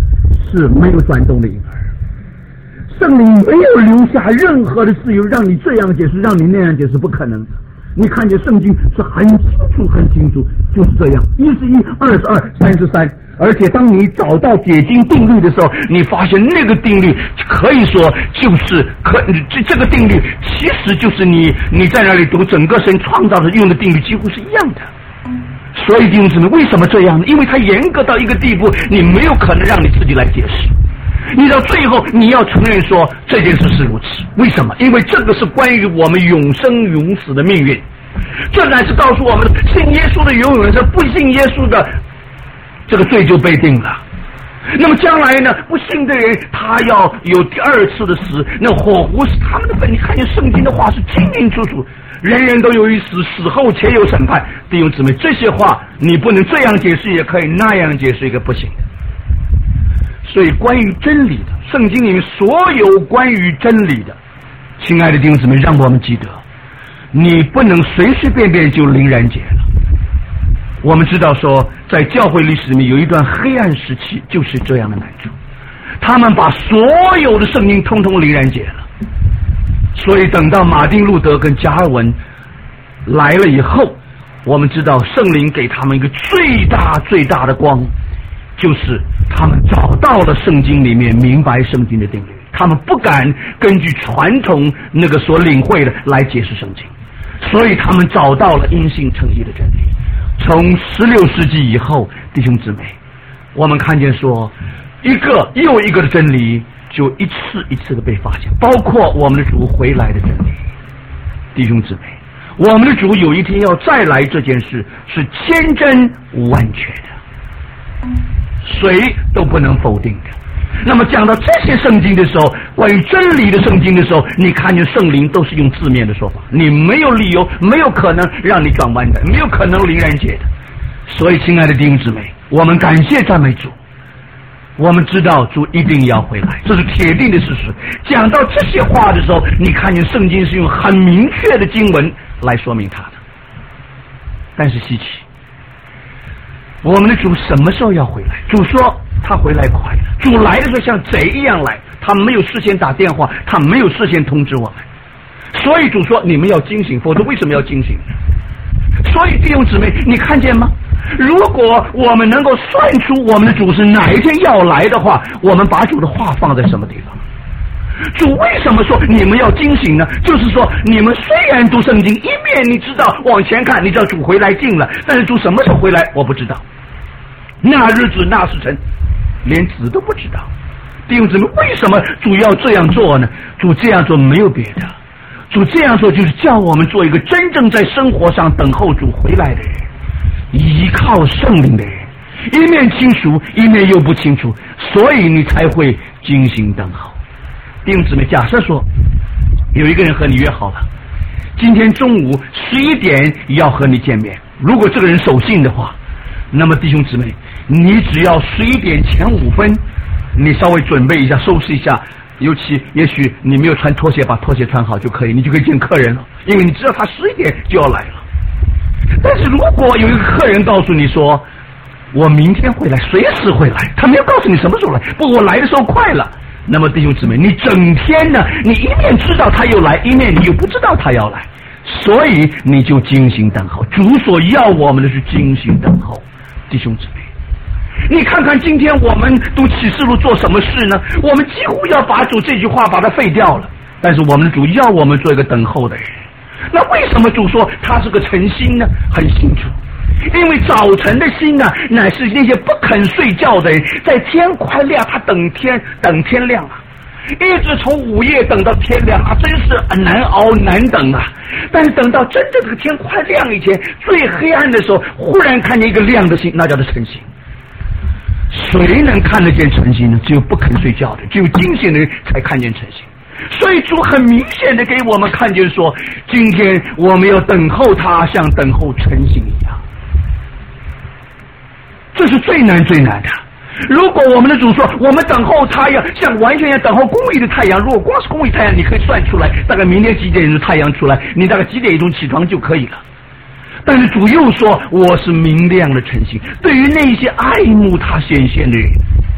是没有转动的婴儿。圣灵没有留下任何的自由让你这样解释，让你那样解释，不可能的。你看见圣经是很清楚很清楚，就是这样，一是一，二是二，三是三。而且当你找到解经定律的时候，你发现那个定律可以说就是可这这个定律其实就是你你在那里读整个神创造的用的定律几乎是一样的。所以弟兄姊妹，为什么这样呢？因为它严格到一个地步，你没有可能让你自己来解释。你到最后你要承认说这件事是如此。为什么？因为这个是关于我们永生永死的命运。这乃是告诉我们，信耶稣的永远是不信耶稣的这个罪就被定了。那么将来呢，不信的人他要有第二次的死，那火湖是他们的本。你看见圣经的话是清清楚楚，人人都有一死，死后且有审判。弟兄姊妹，这些话你不能这样解释，也可以那样解释，一个不行的。所以关于真理的，圣经里面所有关于真理的，亲爱的弟兄姊妹，让我们记得，你不能随随便便就灵然解了。我们知道说，在教会历史里面有一段黑暗时期就是这样的难处，他们把所有的圣经通通灵然解了。所以等到马丁路德跟加尔文来了以后，我们知道圣灵给他们一个最大最大的光，就是他们找到了圣经里面明白圣经的定律，他们不敢根据传统那个所领会的来解释圣经，所以他们找到了因信称义的真理。从十六世纪以后，弟兄姊妹，我们看见说一个又一个的真理就一次一次的被发现，包括我们的主回来的真理。弟兄姊妹，我们的主有一天要再来，这件事是千真万确的，谁都不能否定的。那么讲到这些圣经的时候，关于真理的圣经的时候，你看见圣灵都是用字面的说法，你没有理由，没有可能让你转弯的，没有可能灵然解的。所以亲爱的弟兄姊妹，我们感谢赞美主，我们知道主一定要回来，这是铁定的事实。讲到这些话的时候，你看见圣经是用很明确的经文来说明它的。但是稀奇，我们的主什么时候要回来？主说他回来快了。主来的时候像贼一样来，他没有事先打电话，他没有事先通知我们。所以主说你们要警醒，否则为什么要警醒？所以弟兄姊妹，你看见吗？如果我们能够算出我们的主是哪一天要来的话，我们把主的话放在什么地方？主为什么说你们要警醒呢？就是说你们虽然读圣经，一面你知道往前看，你知道主回来近了，但是主什么时候回来我不知道，那日子那时辰连子都不知道。弟兄姊妹，为什么主要这样做呢？主这样做没有别的，主这样做就是叫我们做一个真正在生活上等候主回来的人，依靠圣灵的人，一面清楚一面又不清楚，所以你才会精心等候。弟兄姊妹，假设说有一个人和你约好了，今天中午十一点要和你见面，如果这个人守信的话，那么弟兄姊妹，你只要十一点前五分你稍微准备一下，收拾一下，尤其也许你没有穿拖鞋，把拖鞋穿好就可以，你就可以见客人了，因为你知道他十一点就要来了。但是如果有一个客人告诉你说我明天会来，随时会来，他没有告诉你什么时候来，不过我来的时候快了，那么弟兄姊妹，你整天呢，你一面知道他又来，一面你又不知道他要来，所以你就精心等候。主所要我们的是精心等候。弟兄姊妹，你看看今天我们读启示录做什么事呢？我们几乎要把主这句话把它废掉了，但是我们的主要我们做一个等候的人。那为什么主说他是个晨星呢？很清楚，因为早晨的星啊，乃是那些不肯睡觉的人，在天快亮他等天等天亮啊，一直从午夜等到天亮啊，真是难熬难等啊。但是等到真正这个天快亮以前，最黑暗的时候，忽然看见一个亮的星，那叫做晨星。谁能看得见晨星呢？只有不肯睡觉的，只有精醒的人才看见晨星。所以主很明显的给我们看见说，今天我们要等候他，像等候晨星一样，这是最难最难的。如果我们的主说我们等候他呀，像完全要等候公义的太阳，如果光是公义太阳，你可以算出来大概明天几点钟太阳出来，你大概几点钟起床就可以了。但是主又说我是明亮的晨星，对于那些爱慕他显现的人，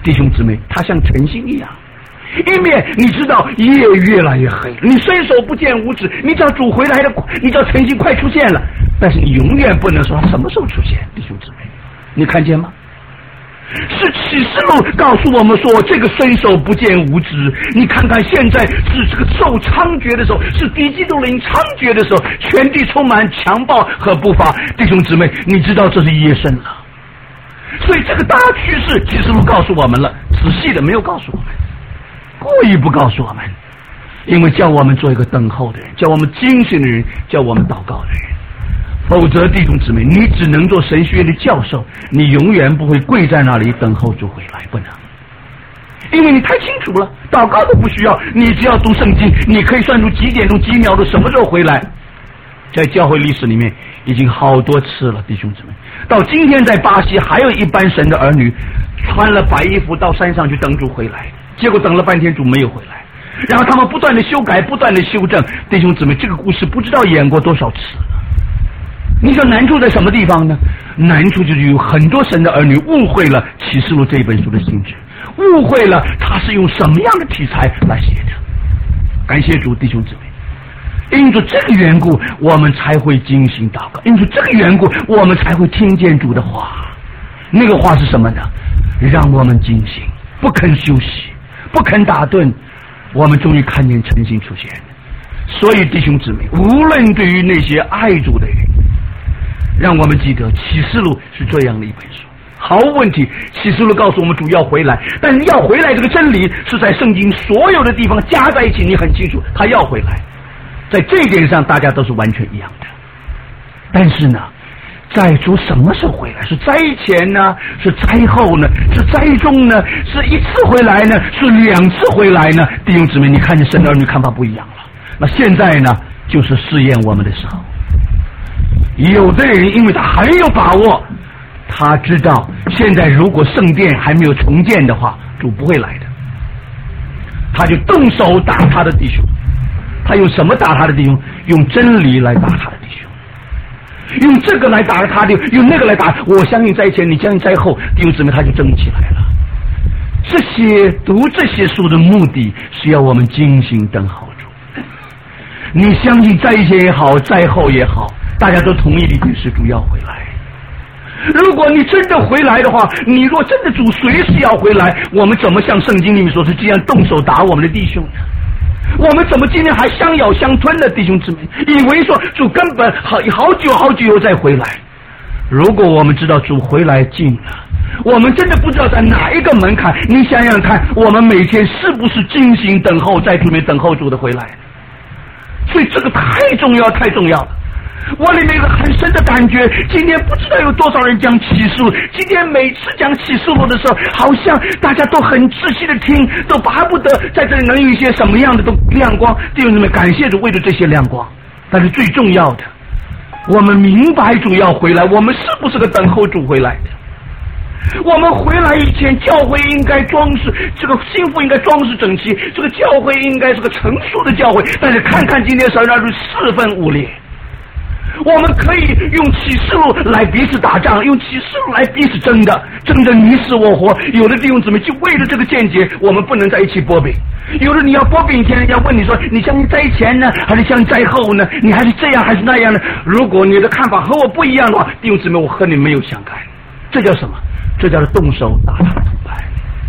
弟兄姊妹，它像晨星一样，一面你知道夜越来越黑，你伸手不见五指，你知道主回来的，你知道晨星快出现了，但是你永远不能说他什么时候出现。弟兄姊妹，你看见吗？是启示录告诉我们说，这个伸手不见五指。你看看现在是这个受猖獗的时候，是敌基督灵猖獗的时候，全地充满强暴和不法。弟兄姊妹，你知道这是夜深了。所以这个大趋势启示录告诉我们了，仔细的没有告诉我们，故意不告诉我们，因为叫我们做一个等候的人，叫我们警醒的人，叫我们祷告的人。否则弟兄姊妹，你只能做神学院的教授，你永远不会跪在那里等候主回来，不能，因为你太清楚了，祷告都不需要，你只要读圣经，你可以算出几点钟几秒钟什么时候回来。在教会历史里面已经好多次了，弟兄姊妹，到今天在巴西还有一班神的儿女穿了白衣服到山上去等主回来，结果等了半天主没有回来，然后他们不断的修改，不断的修正。弟兄姊妹，这个故事不知道演过多少次了。你说难处在什么地方呢？难处就是有很多神的儿女误会了启示录这本书的性质，误会了他是用什么样的题材来写的。感谢主，弟兄姊妹，因着这个缘故我们才会精心祷告，因着这个缘故我们才会听见主的话。那个话是什么呢？让我们警醒，不肯休息，不肯打盹，我们终于看见晨星出现。所以弟兄姊妹，无论对于那些爱主的人，让我们记得启示录是这样的一本书，毫无问题。启示录告诉我们主要回来，但是要回来这个真理是在圣经所有的地方加在一起，你很清楚他要回来，在这一点上大家都是完全一样的。但是呢，在主什么时候回来？是灾前呢？是灾后呢？是灾中呢？是一次回来呢？是两次回来呢？弟兄姊妹，你看见神的儿女看法不一样了。那现在呢，就是试验我们的时候。有的人因为他很有把握，他知道现在如果圣殿还没有重建的话，主不会来的，他就动手打他的弟兄。他用什么打他的弟兄？用真理来打他的弟兄，用这个来打他的，用那个来打。我相信在前，你相信在后，弟兄姊妹他就争起来了。这些读这些书的目的是要我们精心等候主。你相信在前也好，在后也好，大家都同意的一件事，主要回来。如果你真的回来的话，你若真的主随时要回来，我们怎么像圣经里面说是这样动手打我们的弟兄呢？我们怎么今天还相咬相吞的弟兄姊妹，以为说主根本好好久好久又再回来？如果我们知道主回来近了，我们真的不知道在哪一个门槛。你想想看，我们每天是不是精心等候，在里面等候主的回来？所以这个太重要太重要了。我里面有个很深的感觉，今天不知道有多少人讲启示录，今天每次讲启示录的时候，好像大家都很仔细的听，都巴不得在这里能有一些什么样的都亮光。弟兄姊妹，感谢主为了这些亮光。但是最重要的，我们明白主要回来，我们是不是个等候主回来的？我们回来以前，教会应该装饰，这个幸福应该装饰整齐，这个教会应该是个成熟的教会。但是看看今天神那是四分五裂。我们可以用启示录来彼此打仗，用启示录来彼此争的，争得你死我活。有的弟兄姊妹就为了这个见解，我们不能在一起波饼。有的你要波饼前，人家问你说，你相信在前呢，还是相信在后呢？你还是这样还是那样呢？如果你的看法和我不一样的话，弟兄姊妹，我和你没有相干。这叫什么？这叫做动手打他的同伴。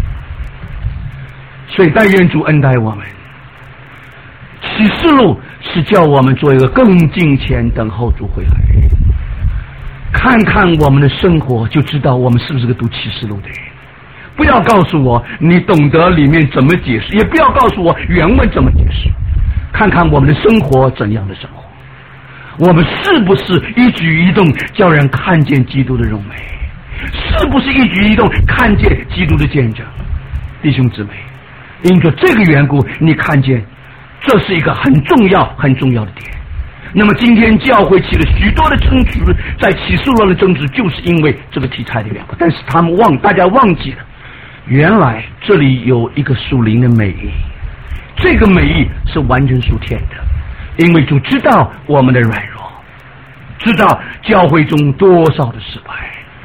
所以但愿主恩待我们。启示录是叫我们做一个更敬虔等候主回来。看看我们的生活，就知道我们是不是个读启示录的人。不要告诉我你懂得里面怎么解释，也不要告诉我原文怎么解释。看看我们的生活怎样的生活，我们是不是一举一动叫人看见基督的荣美，是不是一举一动看见基督的见证。弟兄姊妹，因着这个缘故，你看见这是一个很重要很重要的点。那么今天教会起了许多的争执，在启示录的争执就是因为这个题材的缘故。但是他们忘大家忘记了，原来这里有一个属灵的美意，这个美意是完全属天的，因为主知道我们的软弱，知道教会中多少的失败，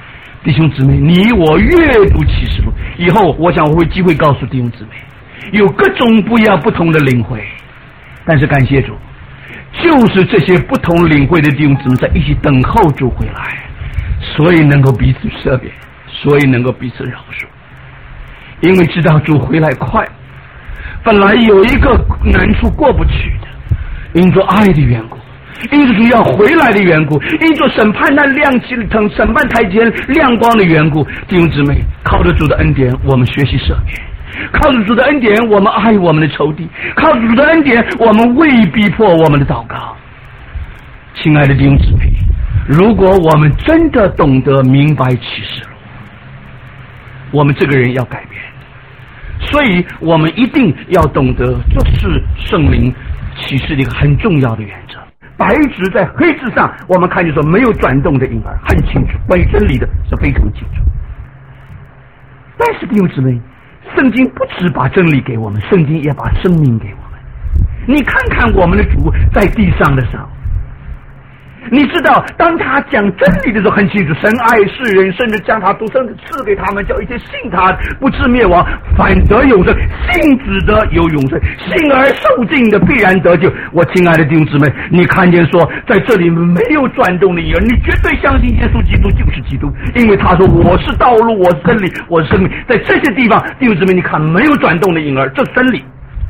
弟兄姊妹，你我阅读启示录以后，我想我会机会告诉弟兄姊妹，有各种不一样不同的领会，但是感谢主，就是这些不同领会的弟兄姊妹在一起等候主回来，所以能够彼此赦免，所以能够彼此饶恕，因为知道主回来快，本来有一个难处过不去的，因着爱的缘故，因着主要回来的缘故，因着审判那亮起的腾审判台前亮光的缘故，弟兄姊妹，靠着主的恩典，我们学习赦免；靠着主的恩典，我们爱我们的仇敌；靠着主的恩典，我们未逼迫我们的祷告。亲爱的弟兄姊妹，如果我们真的懂得明白启示录，我们这个人要改变，所以我们一定要懂得，这是圣灵启示的一个很重要的原则。白纸在黑字上，我们看见说没有转动的婴儿，很清楚，关于真理的是非常清楚。但是弟兄姊妹，圣经不只把真理给我们，圣经也把生命给我们。你看看我们的主在地上的时候，你知道当他讲真理的时候很清楚，神爱世人，甚至将他独生子赐给他们，叫一切信他不至灭亡，反得永生。信子的有永生，信而受尽的必然得救。我亲爱的弟兄姊妹，你看见说在这里没有转动的婴儿，你绝对相信耶稣基督就是基督，因为他说我是道路，我是真理，我是生命。在这些地方弟兄姊妹，你看没有转动的婴儿，这是真理。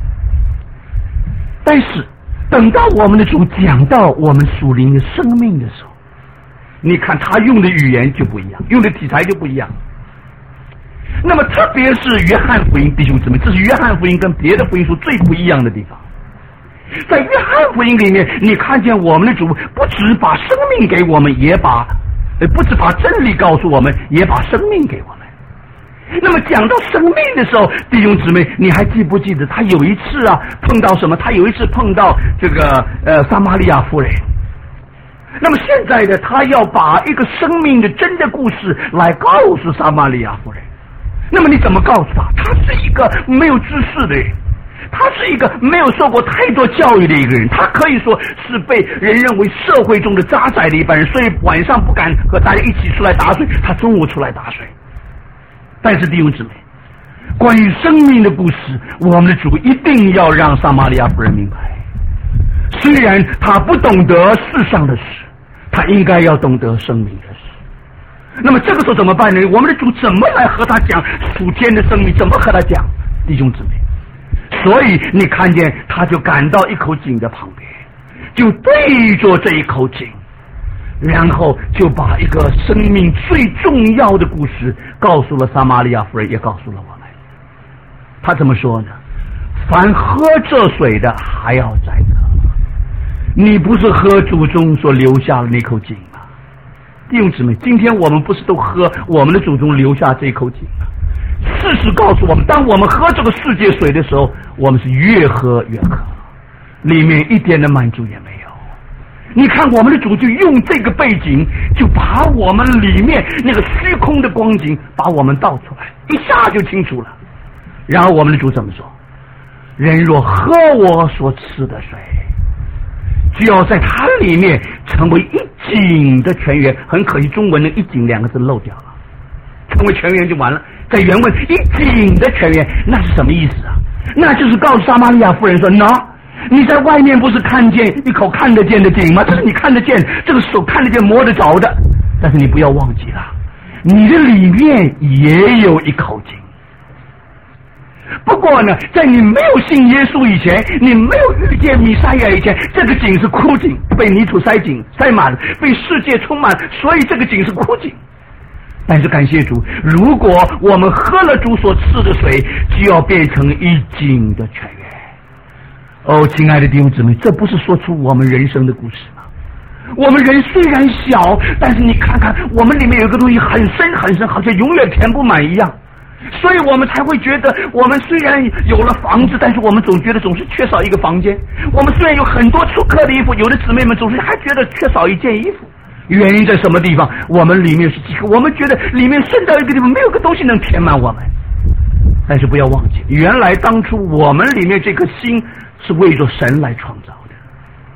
但是等到我们的主讲到我们属灵的生命的时候，你看他用的语言就不一样，用的题材就不一样。那么特别是约翰福音，弟兄姊妹，这是约翰福音跟别的福音书最不一样的地方。在约翰福音里面，你看见我们的主不只把生命给我们，也把不只把真理告诉我们，也把生命给我们。那么讲到生命的时候，弟兄姊妹，你还记不记得他有一次啊碰到什么？他有一次碰到这个呃撒玛利亚妇人。那么现在呢，他要把一个生命的真的故事来告诉撒玛利亚妇人。那么你怎么告诉他？他是一个没有知识的人，他是一个没有受过太多教育的一个人，他可以说是被人认为社会中的渣滓的一般人，所以晚上不敢和大家一起出来打水，他中午出来打水。但是弟兄姊妹，关于生命的故事，我们的主一定要让撒玛利亚妇人明白，虽然他不懂得世上的事，他应该要懂得生命的事。那么这个时候怎么办呢？我们的主怎么来和他讲属天的生命？怎么和他讲？弟兄姊妹，所以你看见他就赶到一口井的旁边，就对着这一口井，然后就把一个生命最重要的故事告诉了撒玛利亚妇人，也告诉了我们。他怎么说呢？凡喝这水的还要再渴。你不是喝祖宗所留下的那口井吗？弟兄姊妹，今天我们不是都喝我们的祖宗留下这口井吗？事实告诉我们，当我们喝这个世界水的时候，我们是越喝越渴，里面一点的满足也没有。你看我们的主就用这个背景，就把我们里面那个虚空的光景把我们倒出来，一下就清楚了。然后我们的主怎么说？人若喝我所吃的水，就要在它里面成为一井的泉源。很可惜中文的一井两个字漏掉了，成为泉源就完了。在原文一井的泉源，那是什么意思啊？那就是告诉撒玛利亚妇人说，喏，你在外面不是看见一口看得见的井吗？这是你看得见，这个手看得见摸得着的。但是你不要忘记了，你的里面也有一口井。不过呢，在你没有信耶稣以前，你没有遇见弥赛亚以前，这个井是枯井，被泥土塞井塞满了，被世界充满，所以这个井是枯井。但是感谢主，如果我们喝了主所赐的水，就要变成一井的泉源。哦，亲爱的弟兄姊妹，这不是说出我们人生的故事吗？我们人虽然小，但是你看看我们里面有个东西很深很深，好像永远填不满一样，所以我们才会觉得，我们虽然有了房子，但是我们总觉得总是缺少一个房间。我们虽然有很多出客的衣服，有的姊妹们总是还觉得缺少一件衣服。原因在什么地方？我们里面是饥渴，我们觉得里面深到一个地方，没有个东西能填满我们。但是不要忘记，原来当初我们里面这颗心是为着神来创造的，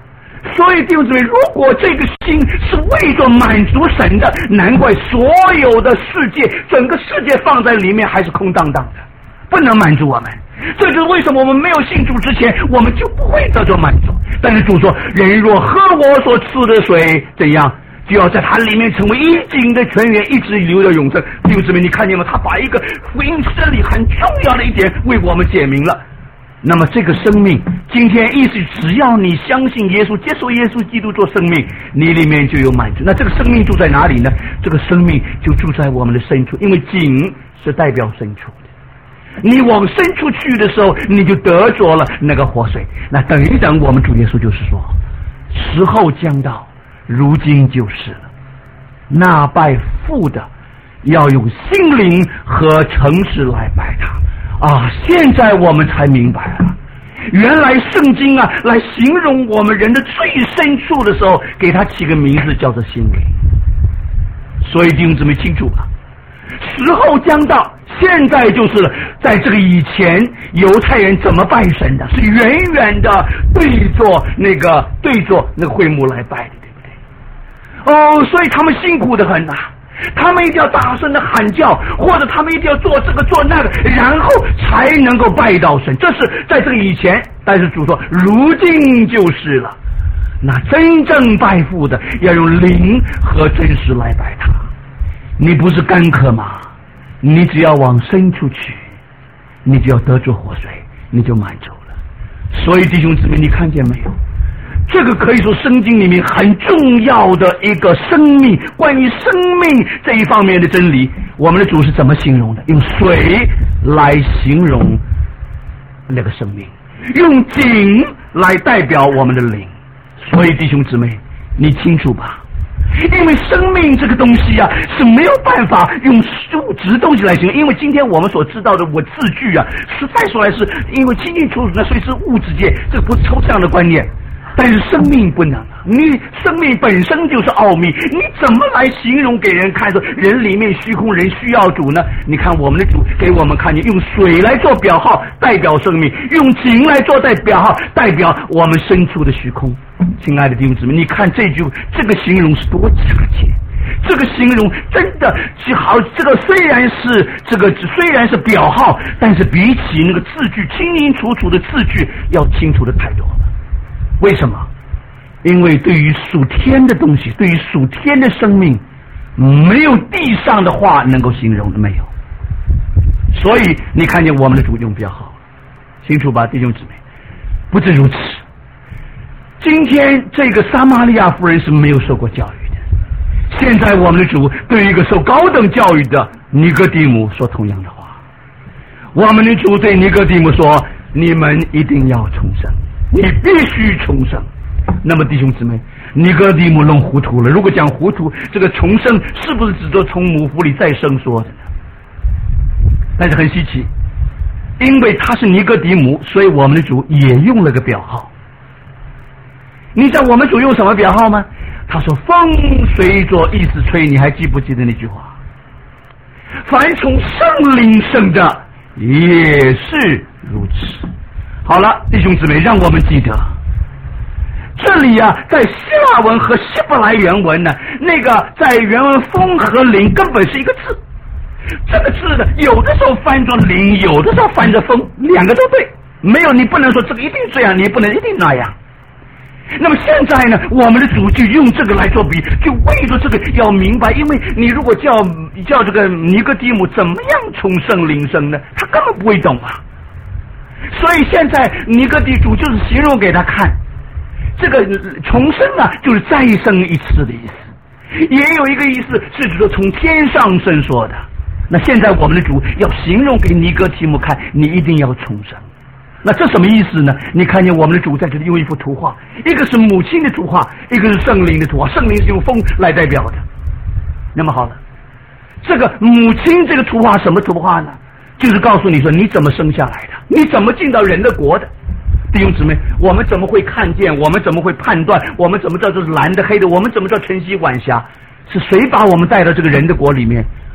所以弟兄姊妹，如果这个心是为着满足神的，难怪所有的世界，整个世界放在里面还是空荡荡的，不能满足我们。这就是为什么我们没有信主之前，我们就不会得着满足。但是主说，人若喝我所赐的水，怎样，就要在它里面成为一井的泉源，一直流到永生。弟兄姊妹，你看见吗？他把一个福音真理很重要的一点为我们解明了。那么这个生命，今天意思只要你相信耶稣，接受耶稣基督做生命，你里面就有满足。那这个生命住在哪里呢？这个生命就住在我们的深处，因为井是代表深处的。你往深处去的时候，你就得着了那个活水。那等一等，我们主耶稣就是说，时候将到，如今就是了。那拜父的，要用心灵和诚实来拜他。啊，现在我们才明白了，原来圣经啊，来形容我们人的最深处的时候，给他起个名字叫做心灵。所以弟兄姊妹清楚吧？时候将到，现在就是了。在这个以前，犹太人怎么拜神的？是远远的对着那个对着那个会幕来拜的，对不对？哦，所以他们辛苦得很呐、啊。他们一定要大声的喊叫，或者他们一定要做这个做那个，然后才能够拜到神。这是在这个以前，但是主说如今就是了。那真正拜父的，要用灵和真实来拜他。你不是干渴吗？你只要往深处去，你就要得着活水，你就满足了。所以弟兄姊妹，你看见没有？这个可以说圣经里面很重要的一个生命，关于生命这一方面的真理，我们的主是怎么形容的？用水来形容那个生命，用井来代表我们的灵。所以弟兄姊妹，你清楚吧？因为生命这个东西啊，是没有办法用物质东西来形容。因为今天我们所知道的我字句啊，实在说来是因为清清楚楚，那所以是物质界，这个不是抽象的观念。但是生命不能，你生命本身就是奥秘，你怎么来形容给人看说人里面虚空，人需要主呢？你看我们的主给我们看见，用水来做表号，代表生命；用井来做代表号，代表我们深处的虚空。亲爱的弟兄姊妹，你看这句这个形容是多直接，这个形容真的是好。这个虽然是这个虽然是表号，但是比起那个字句清清楚楚的字句要清楚的太多了。为什么？因为对于属天的东西，对于属天的生命，没有地上的话能够形容的，没有。所以你看见我们的主用比较好，清楚吧，弟兄姊妹？不止如此，今天这个撒玛利亚妇人是没有受过教育的，现在我们的主对于一个受高等教育的尼哥底母说同样的话。我们的主对尼哥底母说：“你们一定要重生。”你必须重生。那么弟兄姊妹，尼哥底母弄糊涂了。如果讲糊涂，这个重生是不是指着从母腹里再生说的呢？但是很稀奇，因为他是尼哥底母，所以我们的主也用了个表号。你知道我们主用什么表号吗？他说风随着意思吹，你还记不记得那句话？凡从圣灵生的也是如此。好了，弟兄姊妹，让我们记得，这里啊，在希腊文和希伯来原文呢，那个在原文风和灵根本是一个字。这个字呢，有的时候翻作灵，有的时候翻作风，两个都对。没有，你不能说这个一定这样，你不能一定那样。那么现在呢，我们的主就用这个来做比，就为着这个要明白，因为你如果叫叫这个尼哥底母怎么样从圣灵生呢，他根本不会懂啊。所以现在尼哥底主就是形容给他看，这个重生啊，就是再生一次的意思。也有一个意思是指说从天上升说的。那现在我们的主要形容给尼哥底母看，你一定要重生。那这什么意思呢？你看见我们的主在这里用一幅图画，一个是母亲的图画，一个是圣灵的图画。圣灵是用风来代表的。那么好了，这个母亲这个图画什么图画呢？就是告诉你说你怎么生下来的，你怎么进到人的国的。弟兄姊妹，我们怎么会看见？我们怎么会判断？我们怎么知道这是蓝的黑的？我们怎么知道晨曦晚霞？是谁把我们带到这个人的国里面？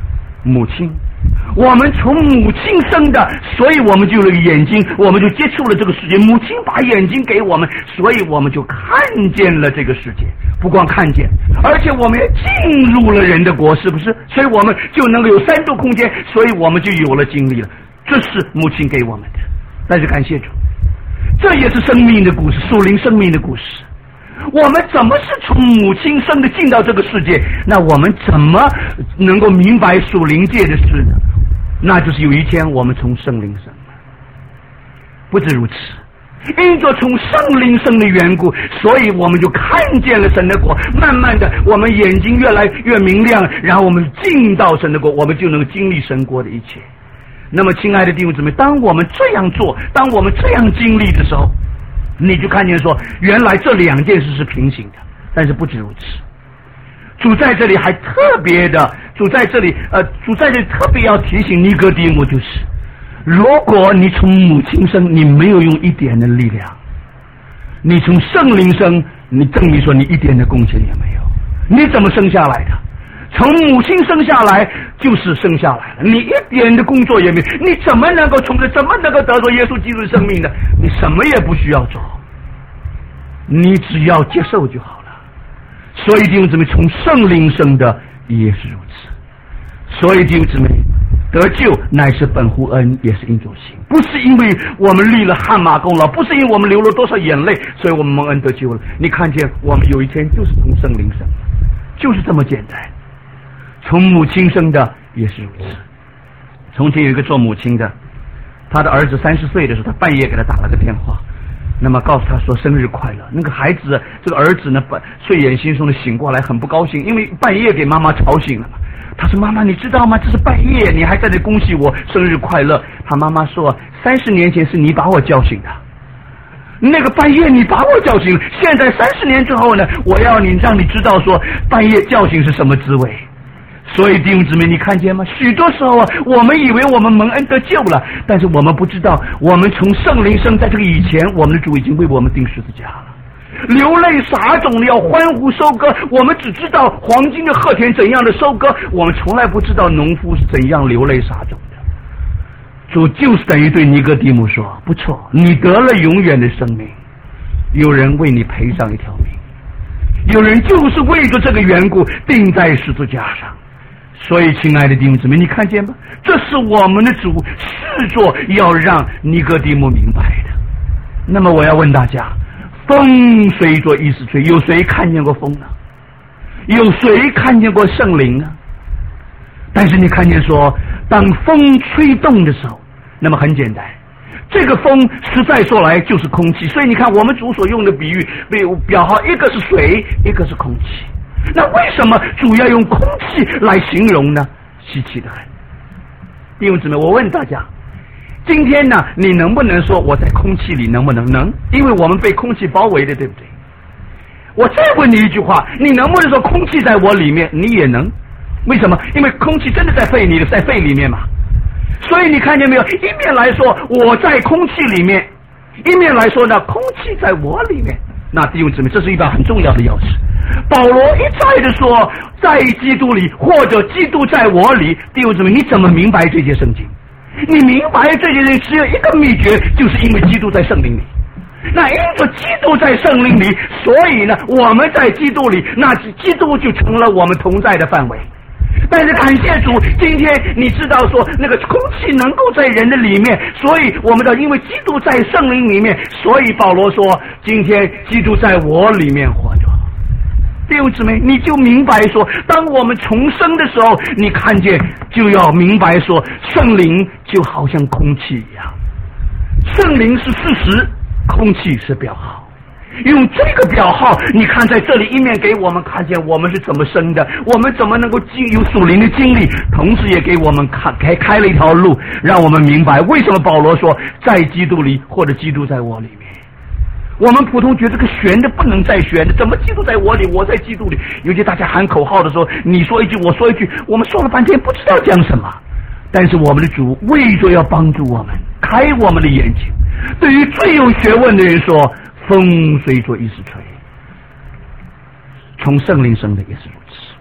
母亲，我们从母亲生的，所以我们就有了眼睛，我们就接触了这个世界。母亲把眼睛给我们，所以我们就看见了这个世界。不光看见，而且我们也进入了人的国，是不是？所以我们就能够有三度空间，所以我们就有了经历了。这是母亲给我们的。但是感谢主，这也是生命的故事，属灵生命的故事。我们怎么是从母亲生的进到这个世界？那我们怎么能够明白属灵界的事呢？那就是有一天我们从圣灵生了。不止如此，因着从圣灵生的缘故，所以我们就看见了神的国。慢慢的，我们眼睛越来越明亮，然后我们进到神的国，我们就能经历神国的一切。那么亲爱的弟兄姊妹，当我们这样做，当我们这样经历的时候，你就看见说，原来这两件事是平行的。但是不止如此，主在这里还特别的，主在这里呃，主在这里特别要提醒尼哥底母，就是如果你从母亲生，你没有用一点的力量，你从圣灵生，你证明说你一点的贡献也没有，你怎么生下来的？从母亲生下来就是生下来了，你一点的工作也没有，你怎么能够从这怎么能够得着耶稣基督的生命呢？你什么也不需要做，你只要接受就好了。所以弟兄姊妹，从圣灵生的也是如此。所以弟兄姊妹，得救乃是本乎恩，也是因着信，不是因为我们立了汗马功劳，不是因为我们流了多少眼泪，所以我们蒙恩得救了。你看见我们有一天就是从圣灵生，就是这么简单。从母亲生的也是如此。从前有一个做母亲的，他的儿子三十岁的时候，他半夜给他打了个电话，那么告诉他说生日快乐。那个孩子，这个儿子呢，睡眼惺忪的醒过来，很不高兴，因为半夜给妈妈吵醒了嘛。他说：“妈妈，你知道吗？这是半夜，你还在这恭喜我生日快乐。”他妈妈说：“三十年前是你把我叫醒的，那个半夜你把我叫醒，现在三十年之后呢，我要你让你知道说半夜叫醒是什么滋味。”所以弟兄姊妹，你看见吗？许多时候啊，我们以为我们蒙恩得救了，但是我们不知道，我们从圣灵生，在这个以前，我们的主已经为我们钉十字架了。流泪撒种的要欢呼收割，我们只知道黄金的禾田怎样的收割，我们从来不知道农夫是怎样流泪撒种的。主就是等于对尼哥底母说：不错，你得了永远的生命，有人为你赔上一条命，有人就是为着这个缘故钉在十字架上。所以亲爱的弟兄姊妹，你看见吗？这是我们的主视作要让尼哥底母明白的。那么我要问大家，风随着意思吹，有谁看见过风呢？有谁看见过圣灵呢？但是你看见说，当风吹动的时候，那么很简单，这个风实在说来就是空气。所以你看我们主所用的比喻表号，一个是水，一个是空气。那为什么主要用空气来形容呢？稀奇的很。弟兄姊妹，我问大家，今天呢，你能不能说我在空气里？能不能？能，因为我们被空气包围的，对不对？我再问你一句话，你能不能说空气在我里面？你也能。为什么？因为空气真的在肺里，在肺里面嘛。所以你看见没有？一面来说我在空气里面，一面来说呢，空气在我里面。那弟兄姊妹，这是一把很重要的钥匙。保罗一再的说，在基督里，或者基督在我里。弟兄姊妹，你怎么明白这些圣经？你明白这些人只有一个秘诀，就是因为基督在圣灵里。那因着基督在圣灵里，所以呢，我们在基督里，那基督就成了我们同在的范围。但是感谢主，今天你知道说那个空气能够在人的里面，所以我们的因为基督在圣灵里面，所以保罗说今天基督在我里面活着。弟兄姊妹，你就明白说，当我们重生的时候，你看见就要明白说，圣灵就好像空气一样，圣灵是事实，空气是表号。用这个表号，你看在这里一面给我们看见我们是怎么生的，我们怎么能够有属灵的经历，同时也给我们开开开了一条路，让我们明白为什么保罗说在基督里，或者基督在我里面。我们普通觉得这个悬的不能再悬的，怎么基督在我里，我在基督里？尤其大家喊口号的时候，你说一句我说一句，我们说了半天不知道讲什么。但是我们的主为着要帮助我们，开我们的眼睛，对于最有学问的人说，风随着意思吹，从圣灵生的也是如此。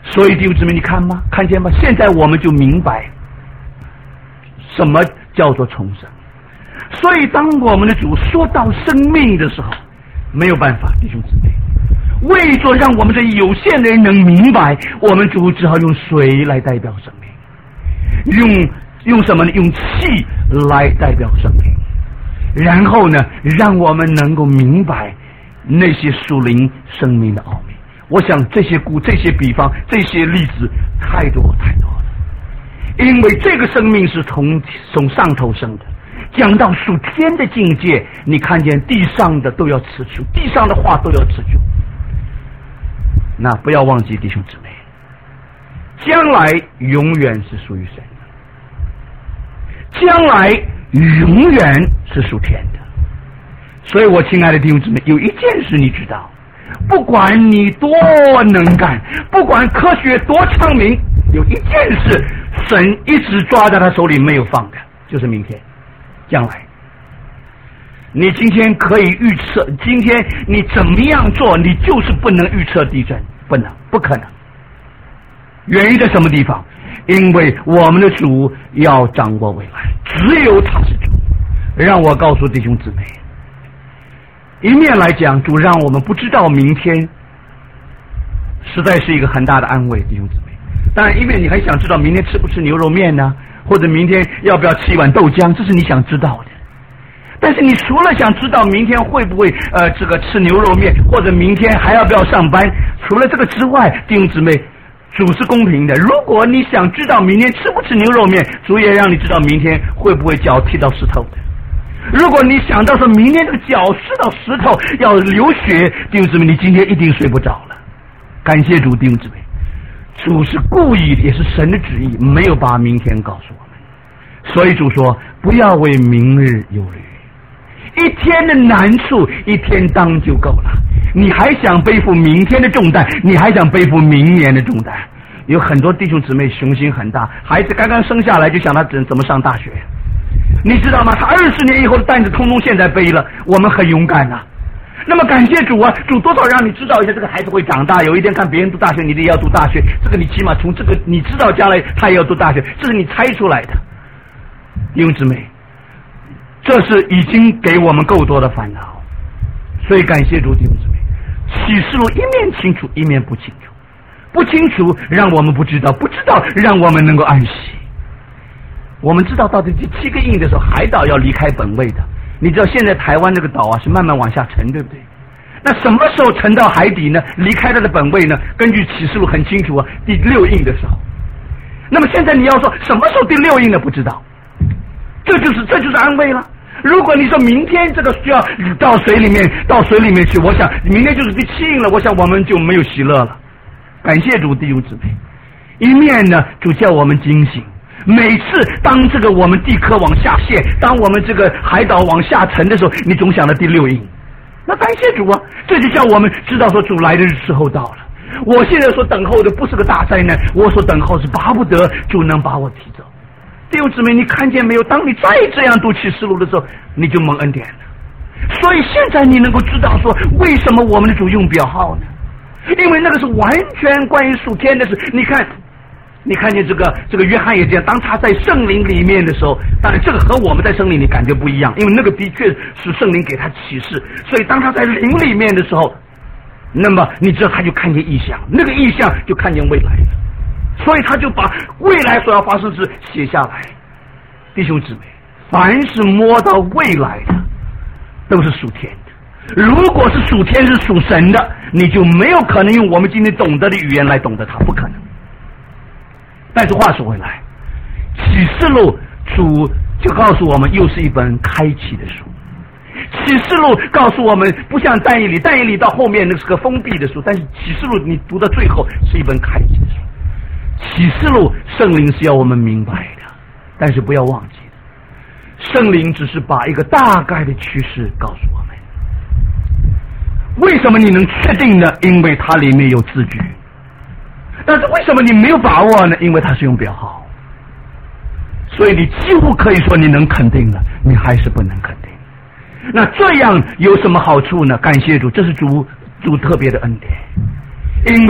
所以弟兄姊妹，你看吗？看见吗？现在我们就明白什么叫做重生。所以当我们的主说到生命的时候，没有办法，弟兄姊妹，为着让我们这有限的人能明白，我们主只好用水来代表生命，用用什么呢？用气来代表生命，然后呢，让我们能够明白那些属灵生命的奥秘。我想这些故这些比方这些例子太多太多了，因为这个生命是从从上头生的。讲到属天的境界，你看见地上的都要吃去，地上的话都要吃去。那不要忘记弟兄姊妹，将来永远是属于神的，将来永远是属天的。所以我亲爱的弟兄姊妹，有一件事你知道，不管你多能干，不管科学多昌明，有一件事神一直抓在他手里没有放的，就是明天将来。你今天可以预测，今天你怎么样做，你就是不能预测地震，不能，不可能。原因在什么地方？因为我们的主要掌握未来，只有他是主。让我告诉弟兄姊妹，一面来讲，主让我们不知道明天，实在是一个很大的安慰，弟兄姊妹。当然，一面你还想知道明天吃不吃牛肉面呢，或者明天要不要吃一碗豆浆，这是你想知道的。但是你除了想知道明天会不会呃这个吃牛肉面，或者明天还要不要上班，除了这个之外，弟兄姊妹，主是公平的。如果你想知道明天吃不吃牛肉面，主也让你知道明天会不会脚踢到石头的。如果你想到说明天这个脚湿到石头要流血，弟兄姊妹，你今天一定睡不着了。感谢主，弟兄姊妹，主是故意的，也是神的旨意，没有把明天告诉我们。所以主说，不要为明日忧虑，一天的难处一天当就够了。你还想背负明天的重担，你还想背负明年的重担。有很多弟兄姊妹雄心很大，孩子刚刚生下来就想他怎怎么上大学，你知道吗？他二十年以后的担子通通现在背了。我们很勇敢啊。那么感谢主啊，主多少让你知道一下，这个孩子会长大，有一天看别人读大学，你也要读大学，这个你起码从这个你知道将来他也要读大学，这是你猜出来的。弟兄姊妹，这是已经给我们够多的烦恼，所以感谢主，弟兄姊妹。启示录一面清楚，一面不清楚，不清楚让我们不知道，不知道让我们能够安息。我们知道到第七个印的时候，海岛要离开本位的。你知道现在台湾这个岛啊是慢慢往下沉，对不对？那什么时候沉到海底呢？离开它的本位呢？根据启示录很清楚啊，第六印的时候。那么现在你要说什么时候第六印呢？不知道。这就是这就是安慰了。如果你说明天这个需要到水里面到水里面去，我想明天就是第七印了，我想我们就没有喜乐了。感谢主，弟兄姊妹。一面呢，主叫我们警醒。每次当这个我们地壳往下陷，当我们这个海岛往下沉的时候，你总想到第六印。那感谢主啊，这就叫我们知道说主来的时候到了。我现在所等候的不是个大灾难，我所等候是巴不得主能把我提走。弟兄姊妹，你看见没有？当你再这样读启示录的时候，你就蒙恩典了。所以现在你能够知道说，为什么我们的主用表号呢？因为那个是完全关于属天的事。你看，你看见这个这个约翰也这样，当他在圣灵里面的时候，当然这个和我们在圣灵里感觉不一样，因为那个的确是圣灵给他启示。所以当他在灵里面的时候，那么你知道他就看见异象，那个异象就看见未来了。所以他就把未来所要发生的事写下来。弟兄姊妹，凡是摸到未来的都是属天的。如果是属天是属神的，你就没有可能用我们今天懂得的语言来懂得它，不可能。但是话说回来，启示录主就告诉我们，又是一本开启的书。启示录告诉我们，不像但以理，但以理到后面那是个封闭的书，但是启示录你读到最后是一本开启的书。启示录圣灵是要我们明白的，但是不要忘记，圣灵只是把一个大概的趋势告诉我们。为什么你能确定呢？因为它里面有字句。但是为什么你没有把握呢？因为它是用表号。所以你几乎可以说你能肯定了，你还是不能肯定。那这样有什么好处呢？感谢主，这是主主特别的恩典。因为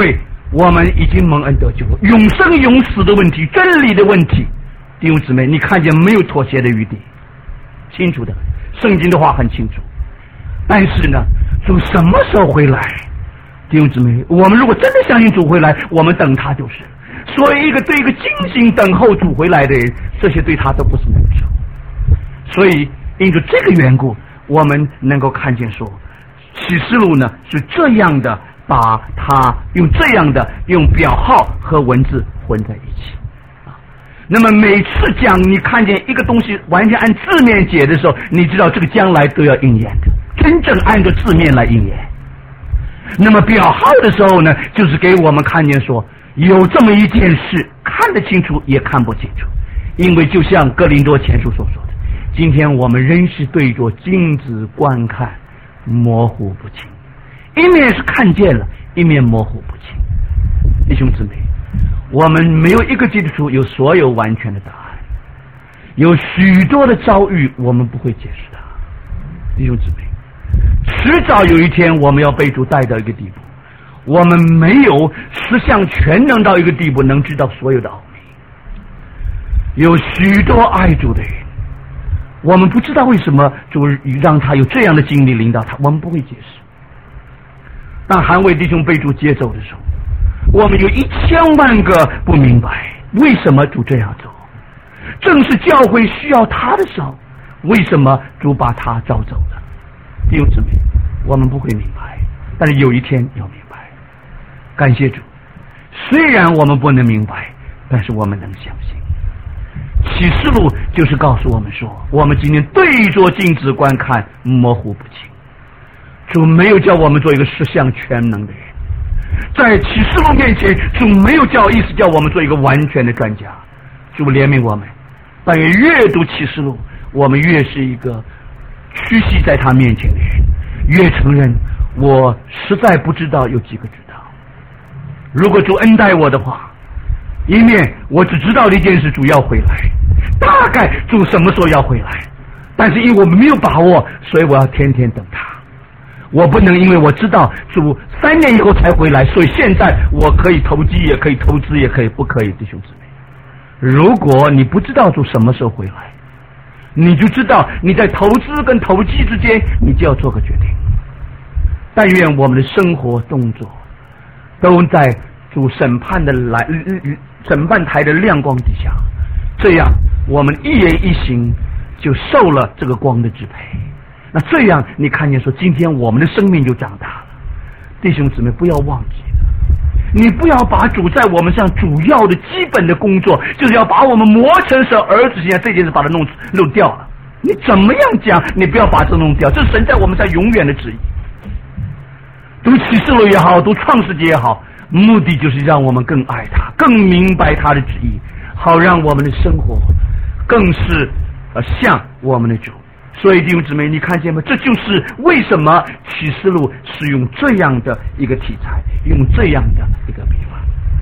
我们已经蒙恩得救了，永生永死的问题，真理的问题，弟兄姊妹，你看见没有妥协的余地？清楚的，圣经的话很清楚。但是呢，主什么时候回来？弟兄姊妹，我们如果真的相信主回来，我们等他就是。所以一个对一个精心等候主回来的人，这些对他都不是难处。所以因着这个缘故，我们能够看见说，启示录呢是这样的，把它用这样的用表号和文字混在一起啊。那么每次讲你看见一个东西完全按字面解的时候，你知道这个将来都要应验的，真正按照字面来应验。那么表号的时候呢，就是给我们看见说有这么一件事，看得清楚也看不清楚。因为就像哥林多前书所说的，今天我们仍是对着镜子观看，模糊不清，一面是看见了，一面模糊不清。弟兄姊妹，我们没有一个基督徒有所有完全的答案，有许多的遭遇我们不会解释它。弟兄姊妹，迟早有一天我们要被主带到一个地步，我们没有十项全能到一个地步能知道所有的奥秘。有许多爱主的人，我们不知道为什么主让他有这样的经历领导他，我们不会解释。当韩伟弟兄被主接走的时候，我们有一千万个不明白为什么主这样做。正是教会需要他的时候，为什么主把他招走了？弟兄姊妹，我们不会明白，但是有一天要明白。感谢主，虽然我们不能明白，但是我们能相信。启示录就是告诉我们说，我们今天对着镜子观看，模糊不清。主没有叫我们做一个十项全能的人，在启示录面前，主没有叫意思叫我们做一个完全的专家。主怜悯我们，但愿越读启示录，我们越是一个屈膝在他面前的人，越承认我实在不知道有几个知道。如果主恩待我的话，一面我只知道的一件事，主要回来，大概主什么时候要回来，但是因为我们没有把握，所以我要天天等他。我不能因为我知道主三年以后才回来，所以现在我可以投机，也可以投资，也可以不可以。弟兄姊妹，如果你不知道主什么时候回来，你就知道你在投资跟投机之间，你就要做个决定。但愿我们的生活动作都在主审判的来审判台的亮光底下，这样我们一言一行就受了这个光的支配。那这样你看见说，今天我们的生命就长大了。弟兄姊妹，不要忘记了，你不要把主在我们上主要的基本的工作，就是要把我们磨成神儿子，现在这件事把它弄弄掉了。你怎么样讲，你不要把这弄掉，这是神在我们上永远的旨意。读启示录也好，读创世纪也好，目的就是让我们更爱他，更明白他的旨意，好让我们的生活更是呃像我们的主。所以弟兄姊妹，你看见吗？这就是为什么启示录是用这样的一个题材，用这样的一个比方。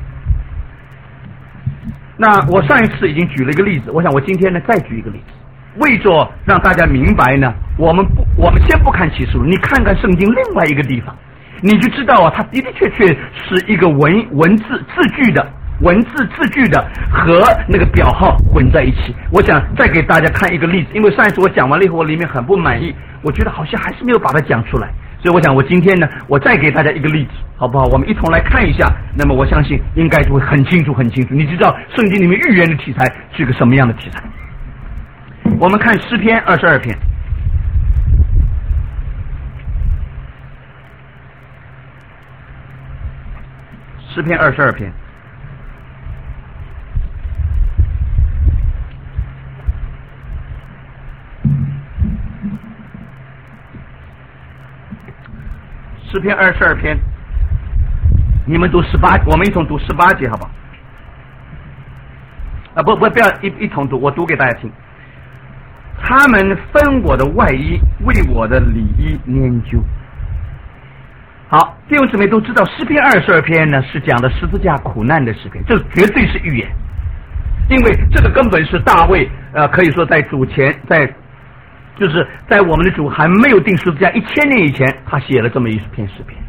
那我上一次已经举了一个例子，我想我今天呢再举一个例子，为着让大家明白呢，我们不，我们先不看启示录，你看看圣经另外一个地方，你就知道啊，它的的确确是一个文文字字句的。文字字句的和那个表号混在一起。我想再给大家看一个例子，因为上一次我讲完了以后，我里面很不满意，我觉得好像还是没有把它讲出来，所以我想我今天呢，我再给大家一个例子，好不好？我们一同来看一下，那么我相信应该就会很清楚很清楚，你知道圣经里面预言的题材是一个什么样的题材。我们看诗篇二十二篇，诗篇二十二篇。诗篇二十二篇，你们读十八，我们一同读十八节，好不好？啊，不不，不要一一同读，我读给大家听。他们分我的外衣，为我的里衣研究。好，弟兄姊妹都知道，诗篇二十二篇呢是讲的十字架苦难的诗篇，这绝对是预言，因为这个根本是大卫，呃，可以说在主前在。就是在我们的主还没有定十字架一千年以前，他写了这么一篇诗篇。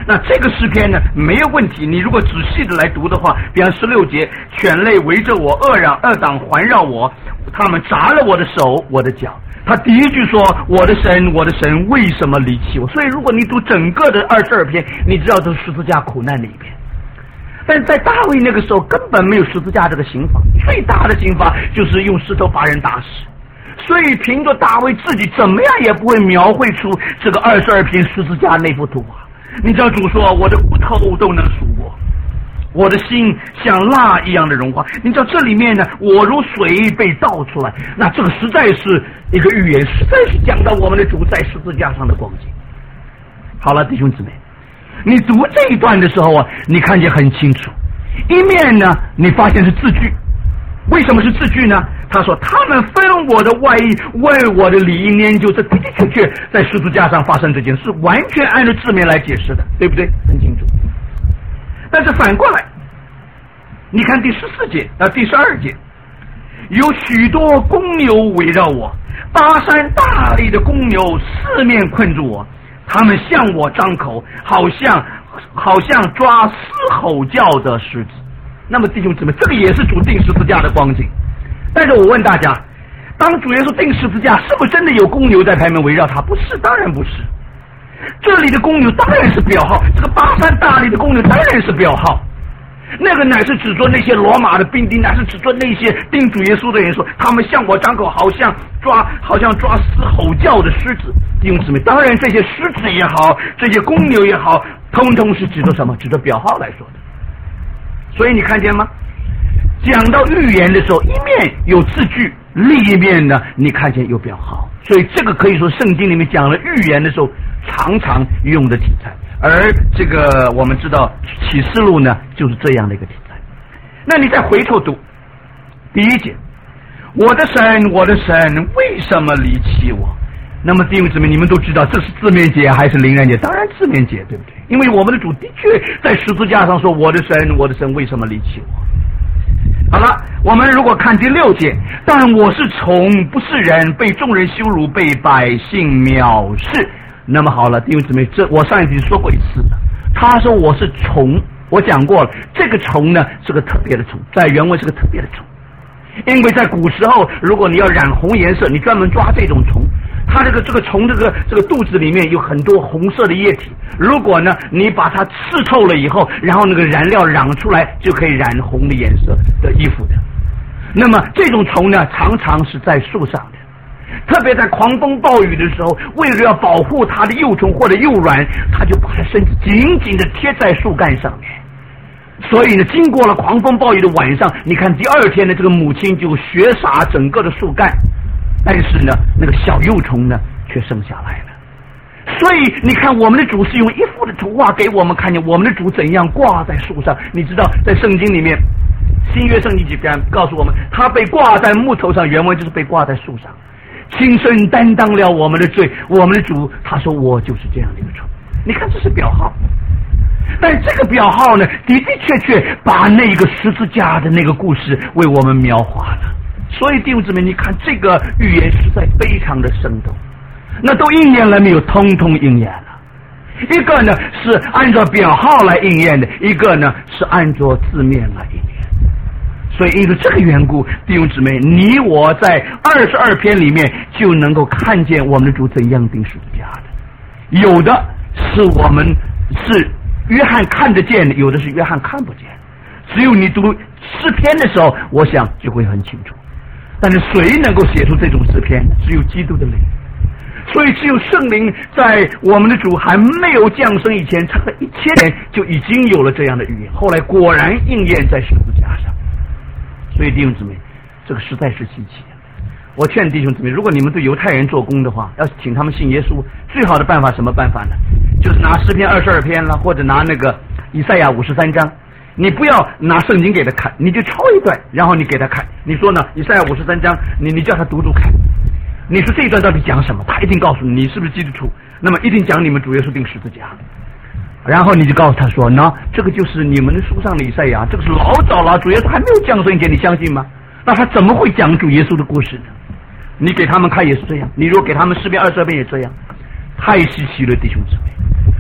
那这个诗篇呢没有问题，你如果仔细的来读的话，比方十六节，犬类围着我，恶嚷恶党环绕我，他们砸了我的手我的脚。他第一句说我的神我的神为什么离弃我？所以如果你读整个的二十二篇，你知道这是十字架苦难的一篇。但在大卫那个时候根本没有十字架这个刑罚，最大的刑罚就是用石头把人打死。所以凭着大卫自己怎么样也不会描绘出这个二十二篇十字架那幅图画。你知道主说我的骨头都能数过，我的心像蜡一样的融化。你知道这里面呢，我如水被倒出来，那这个实在是一个预言，实在是讲到我们的主在十字架上的光景。好了，弟兄姊妹，你读这一段的时候啊，你看见很清楚，一面呢你发现是字句。为什么是字句呢？他说他们分我的外衣，为我的里衣研究，这的的确确在十字架上发生这件事，完全按照字面来解释的，对不对？很清楚。但是反过来，你看第十四节到第十二节，有许多公牛围绕我，巴山大力的公牛四面困住我，他们向我张口，好像好像抓嘶吼叫的狮子。那么弟兄姊妹，这个也是主定十字架的光景。但是我问大家，当主耶稣定十字架，是不是真的有公牛在旁边围绕他？不是，当然不是。这里的公牛当然是表号，这个巴山大力的公牛当然是表号。那个乃是指着那些罗马的兵丁，乃是指着那些定主耶稣的人说，他们向我张口，好像抓好像抓嘶吼叫的狮子。弟兄姊妹，当然这些狮子也好，这些公牛也好，通通是指着什么？指着表号来说的。所以你看见吗？讲到预言的时候，一面有字句，另一面呢，你看见有表号。所以这个可以说圣经里面讲了预言的时候常常用的题材，而这个我们知道启示录呢就是这样的一个题材。那你再回头读第一节，我的神我的神为什么离弃我？那么弟兄姊妹，你们都知道这是字面解还是灵然解？当然字面解，对不对？因为我们的主的确在十字架上说，我的神我的神为什么离弃我？好了，我们如果看第六节，但我是虫，不是人，被众人羞辱，被百姓藐视。那么好了，弟兄姊妹，这我上一集说过一次了。他说我是虫，我讲过了，这个虫呢是个特别的虫，在原文是个特别的虫。因为在古时候，如果你要染红颜色，你专门抓这种虫，它这个这个虫这个这个肚子里面有很多红色的液体，如果呢你把它刺透了以后，然后那个燃料染出来，就可以染红的颜色的衣服的。那么这种虫呢常常是在树上的，特别在狂风暴雨的时候，为了要保护它的幼虫或者幼卵，它就把它身子紧紧的贴在树干上面。所以呢，经过了狂风暴雨的晚上，你看第二天呢，这个母亲就血洒整个的树干，但是呢，那个小幼虫呢却生下来了。所以你看，我们的主是用一幅的图画给我们看见我们的主怎样挂在树上。你知道，在圣经里面，新约圣经里边告诉我们，他被挂在木头上，原文就是被挂在树上，亲身担当了我们的罪。我们的主他说，我就是这样的一个虫。你看，这是表号。但这个表号呢，的的确确把那个十字架的那个故事为我们描画了。所以弟兄姊妹，你看这个预言实在非常的生动。那都应验了没有？通通应验了。一个呢是按照表号来应验的，一个呢是按照字面来应验的。所以因为这个缘故，弟兄姊妹，你我在二十二篇里面就能够看见我们的主怎样定十字架的。有的是我们是约翰看得见的，有的是约翰看不见。只有你读诗篇的时候，我想就会很清楚。但是谁能够写出这种诗篇？只有基督的灵。所以只有圣灵在我们的主还没有降生以前，差了一千年就已经有了这样的预言，后来果然应验在十字架上。所以弟兄姊妹，这个实在是稀奇。我劝弟兄姊妹，如果你们对犹太人做工的话，要是请他们信耶稣，最好的办法什么办法呢？就是拿诗篇二十二篇了，或者拿那个以赛亚五十三章。你不要拿圣经给他看，你就抄一段，然后你给他看。你说呢？以赛亚五十三章，你你叫他读读看。你说这一段到底讲什么？他一定告诉你，你是不是基督徒？那么一定讲你们主耶稣定十字架。然后你就告诉他说，那这个就是你们的书上的以赛亚，这个是老早了，主耶稣还没有降生以前，你相信吗？那他怎么会讲主耶稣的故事呢？你给他们看也是这样，你如果给他们诗篇二十二篇也这样，太稀奇了，弟兄姊妹。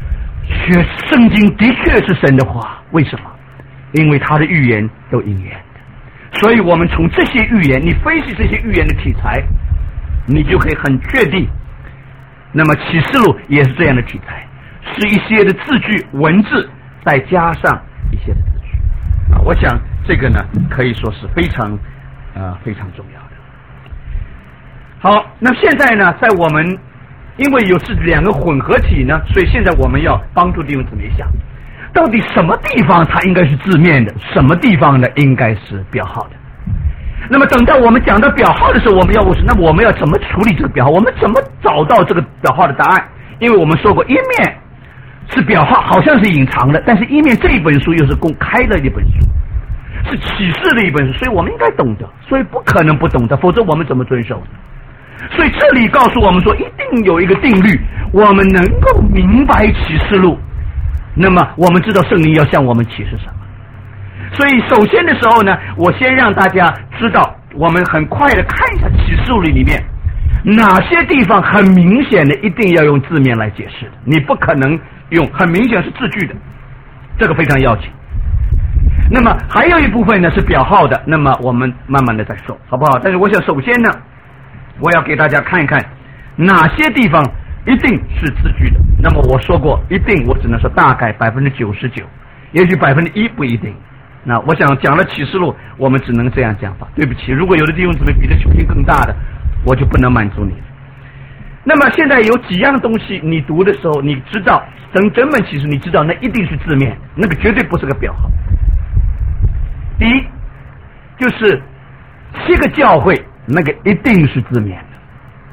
学圣经的确是神的话，为什么？因为他的预言都应验的，所以我们从这些预言，你分析这些预言的题材，你就可以很确定。那么启示录也是这样的题材，是一些的字句文字，再加上一些的字句啊，我想这个呢可以说是非常呃非常重要的。好，那现在呢，在我们因为有是两个混合体呢，所以现在我们要帮助弟兄姊妹想，到底什么地方它应该是字面的，什么地方呢应该是表号的。那么等到我们讲到表号的时候，我们要问是，那么我们要怎么处理这个表号？我们怎么找到这个表号的答案？因为我们说过，一面是表号，好像是隐藏的，但是一面这一本书又是公开的一本书，是启示的一本书，所以我们应该懂得，所以不可能不懂得，否则我们怎么遵守呢？所以这里告诉我们说，一定有一个定律，我们能够明白启示录，那么我们知道圣灵要向我们启示什么。所以首先的时候呢，我先让大家知道，我们很快的看一下启示录里面哪些地方很明显的一定要用字面来解释的，你不可能用很明显是字句的，这个非常要紧。那么还有一部分呢是表号的，那么我们慢慢的再说，好不好？但是我想首先呢，我要给大家看一看哪些地方一定是字句的。那么我说过，一定我只能说大概百分之九十九，也许百分之一不一定。那我想讲了启示录，我们只能这样讲法。对不起，如果有的弟兄姊妹比这球性更大的，我就不能满足你。那么现在有几样东西，你读的时候，你知道整整本启示，你知道那一定是字面，那个绝对不是个表号。第一，就是七个教会，那个一定是字面的。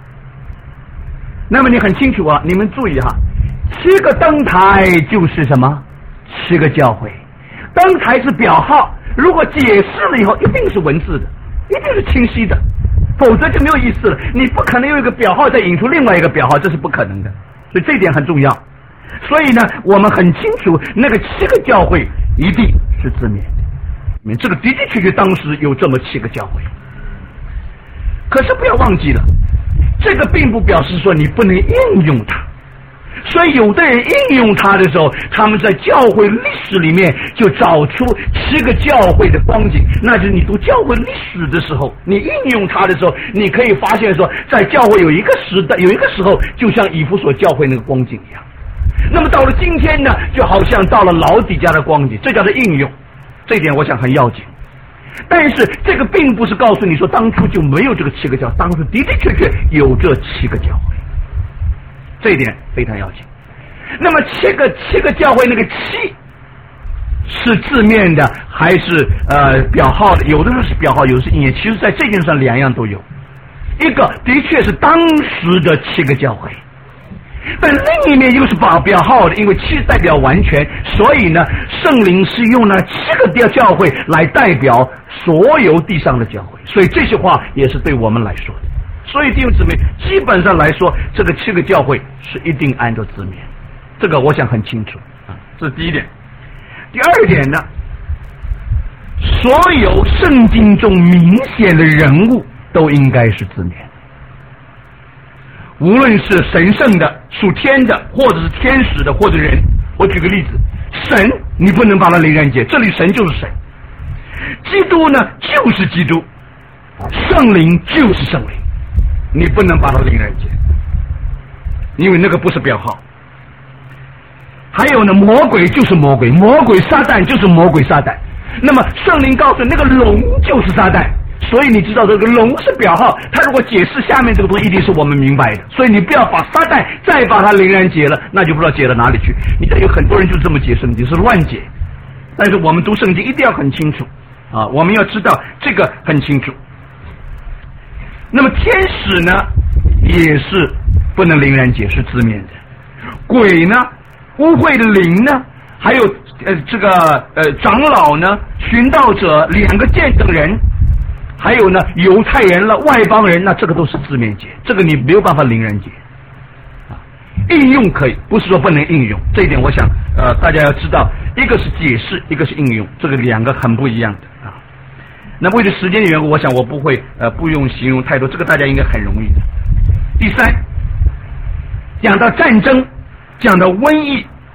那么你很清楚啊，你们注意哈，七个灯台就是什么？七个教会。灯台是表号，如果解释了以后，一定是文字的，一定是清晰的，否则就没有意思了。你不可能用一个表号再引出另外一个表号，这是不可能的。所以这一点很重要。所以呢，我们很清楚，那个七个教会一定是字面的。这个的的确确当时有这么七个教会。可是不要忘记了，这个并不表示说你不能应用它。所以有的人应用它的时候，他们在教会历史里面就找出七个教会的光景。那就是你读教会历史的时候，你应用它的时候，你可以发现说，在教会有一个时代，有一个时候，就像以弗所教会那个光景一样。那么到了今天呢，就好像到了老底家的光景，这叫做应用。这一点我想很要紧。但是这个并不是告诉你说当初就没有这个七个教会，当初的的确确有这七个教会。这一点非常要紧。那么七个七个教会，那个七是字面的还是呃表号的？有的时候是表号，有的是应验。其实在这件事上两样都有。一个的确是当时的七个教会，但另一面又是把表号的，因为七代表完全，所以呢，圣灵是用了七个教会来代表所有地上的教会，所以这些话也是对我们来说的。所以弟兄姊妹，基本上来说，这个七个教会是一定按照字面，这个我想很清楚啊，这是第一点。第二点呢，所有圣经中明显的人物都应该是字面，无论是神圣的、属天的，或者是天使的，或者人。我举个例子，神你不能把它凌然解，这里神就是神，基督呢就是基督，圣灵就是圣灵。你不能把它凌然解，因为那个不是表号。还有呢，魔鬼就是魔鬼，魔鬼撒旦就是魔鬼撒旦。那么圣灵告诉那个龙就是撒旦，所以你知道这个龙是表号，他如果解释下面这个东西，一定是我们明白的。所以你不要把撒旦再把它凌然解了，那就不知道解到哪里去。你看有很多人就这么解圣经，是乱解。但是我们读圣经一定要很清楚啊，我们要知道这个很清楚。那么天使呢，也是不能凌然解释字面的。鬼呢，污秽的灵呢，还有呃这个呃长老呢，寻道者，两个见证人，还有呢犹太人了，外邦人，那这个都是字面解，这个你没有办法凌然解。啊，应用可以，不是说不能应用，这一点我想呃大家要知道，一个是解释，一个是应用，这个两个很不一样的啊。那为了时间的缘故，我想我不会呃不用形容太多，这个大家应该很容易的。第三，讲到战争，讲到瘟疫，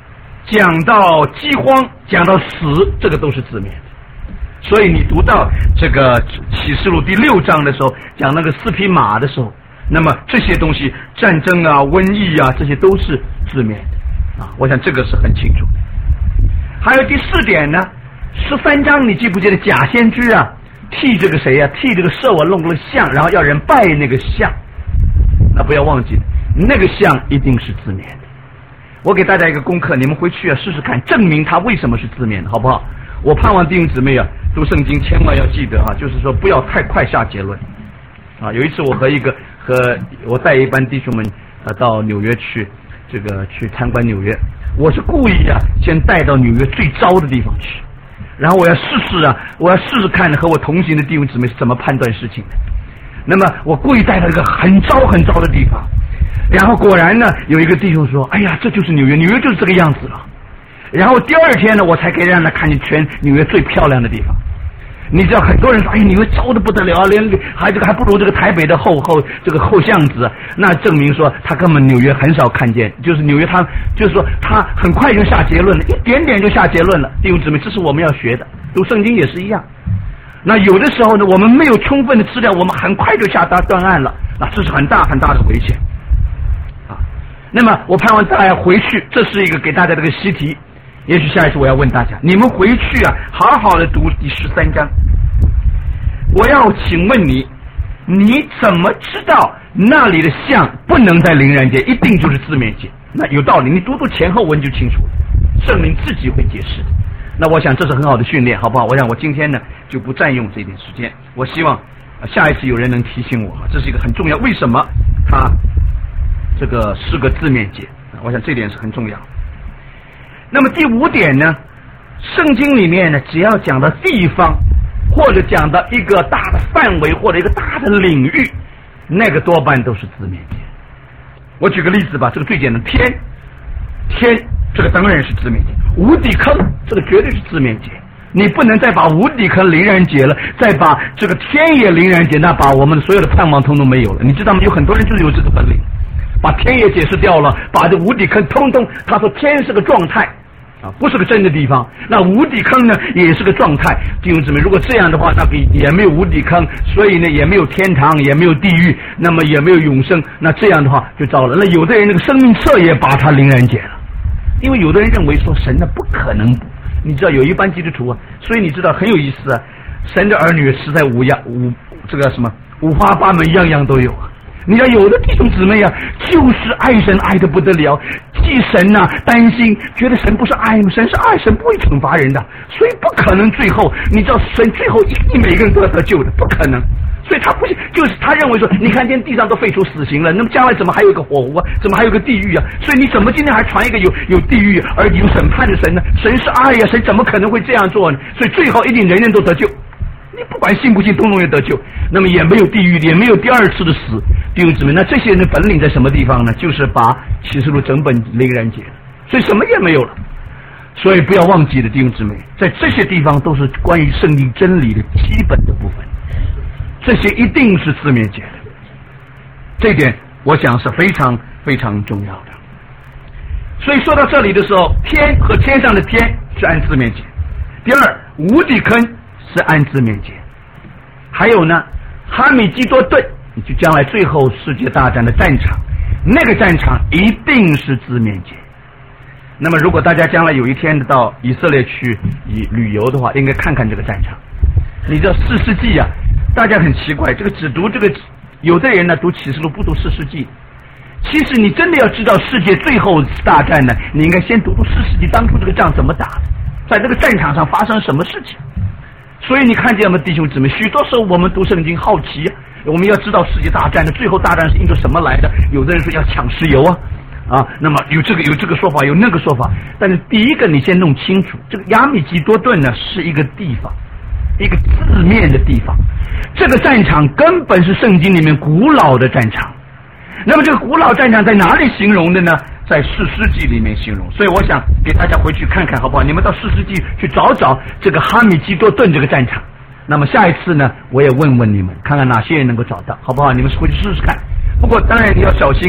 讲到饥荒，讲到死，这个都是字面的。所以你读到这个启示录第六章的时候，讲那个四匹马的时候，那么这些东西，战争啊、瘟疫啊，这些都是字面的啊。我想这个是很清楚的。还有第四点呢，十三章你记不记得假先知啊，替这个谁啊，替这个舍我弄了像，然后要人拜那个像，那不要忘记，那个像一定是字面的。我给大家一个功课，你们回去啊试试看，证明它为什么是字面的，好不好？我盼望弟兄姊妹啊，读圣经千万要记得啊，就是说不要太快下结论啊。有一次我和一个和我带一班弟兄们呃到纽约去，这个去参观纽约，我是故意啊先带到纽约最糟的地方去，然后我要试试啊，我要试试看和我同行的弟兄姊妹是怎么判断事情的。那么我故意带到一个很糟很糟的地方，然后果然呢有一个弟兄说，哎呀，这就是纽约，纽约就是这个样子了。然后第二天呢，我才可以让他看见全纽约最漂亮的地方。你知道很多人说，哎，纽约糟的不得了，连还这个还不如这个台北的后后这个后巷子，那证明说他根本纽约很少看见，就是纽约他就是说他很快就下结论了，一点点就下结论了。弟兄姊妹，这是我们要学的，读圣经也是一样。那有的时候呢，我们没有充分的资料，我们很快就下达断案了，那这是很大很大的危险啊。那么我盼望大家回去，这是一个给大家这个习题。也许下一次我要问大家，你们回去啊，好好的读第十三章。我要请问你，你怎么知道那里的像不能在灵然界，一定就是字面界？那有道理，你读读前后文就清楚了，圣灵自己会解释的。那我想这是很好的训练，好不好？我想我今天呢就不占用这点时间，我希望下一次有人能提醒我，这是一个很重要，为什么它这个是个字面界？我想这点是很重要。那么第五点呢，圣经里面呢，只要讲到地方，或者讲到一个大的范围，或者一个大的领域，那个多半都是字面界。我举个例子吧，这个最简单，天，天这个当然是字面界，无底坑这个绝对是字面界。你不能再把无底坑灵然解了，再把这个天也灵然解，那把我们所有的盼望通通没有了。你知道吗？有很多人就是有这个本领，把天也解释掉了，把这无底坑通通，他说天是个状态啊，不是个真的地方，那无底坑呢也是个状态。弟兄姊妹，如果这样的话，那个也没有无底坑，所以呢也没有天堂，也没有地狱，那么也没有永生，那这样的话就糟了。那有的人那个生命册也把它灵然解了，因为有的人认为说神呢不可能，你知道有一般基督徒啊，所以你知道很有意思啊，神的儿女实在五样五这个什么五花八门，样样都有啊。你知道有的弟兄姊妹啊，就是爱神爱得不得了，记神呐、啊，担心，觉得神不是爱，神是爱，神不会惩罚人的，所以不可能最后，你知道神最后一定每个人都要得救的，不可能。所以他不是，就是他认为说，你看今天地上都废除死刑了，那么将来怎么还有一个火湖啊？怎么还有个地狱啊？所以你怎么今天还传一个有有地狱而有审判的神呢？神是爱呀、啊，神怎么可能会这样做呢？所以最后一定人人都得救。你不管信不信，通通也得救，那么也没有地狱，也没有第二次的死。弟兄姊妹，那这些人的本领在什么地方呢？就是把启示录整本灵然解，所以什么也没有了。所以不要忘记了，弟兄姊妹，在这些地方都是关于圣经真理的基本的部分，这些一定是字面解的，这一点我想是非常非常重要的。所以说到这里的时候，天和天上的天是按字面解，第二，无底坑是按字面解，还有呢，哈米基多顿，你就将来最后世界大战的战场，那个战场一定是字面解。那么如果大家将来有一天到以色列去以旅游的话，应该看看这个战场。你知道四世纪啊，大家很奇怪，这个只读这个，有的人呢读启示录不读四世纪。其实你真的要知道世界最后大战呢，你应该先读读四世纪当初这个仗怎么打的，在这个战场上发生什么事情。所以你看见吗，弟兄姊妹，许多时候我们读圣经好奇啊，我们要知道世界大战的最后大战是因着什么来的。有的人说要抢石油啊，啊，那么有这个有这个说法，有那个说法。但是第一个你先弄清楚，这个亚米基多顿呢是一个地方，一个字面的地方。这个战场根本是圣经里面古老的战场。那么这个古老战场在哪里形容的呢？在士师记里面形容。所以我想给大家回去看看好不好？你们到士师记去找找这个哈米基多顿这个战场。那么下一次呢，我也问问你们，看看哪些人能够找到，好不好？你们回去试试看。不过当然你要小心啊，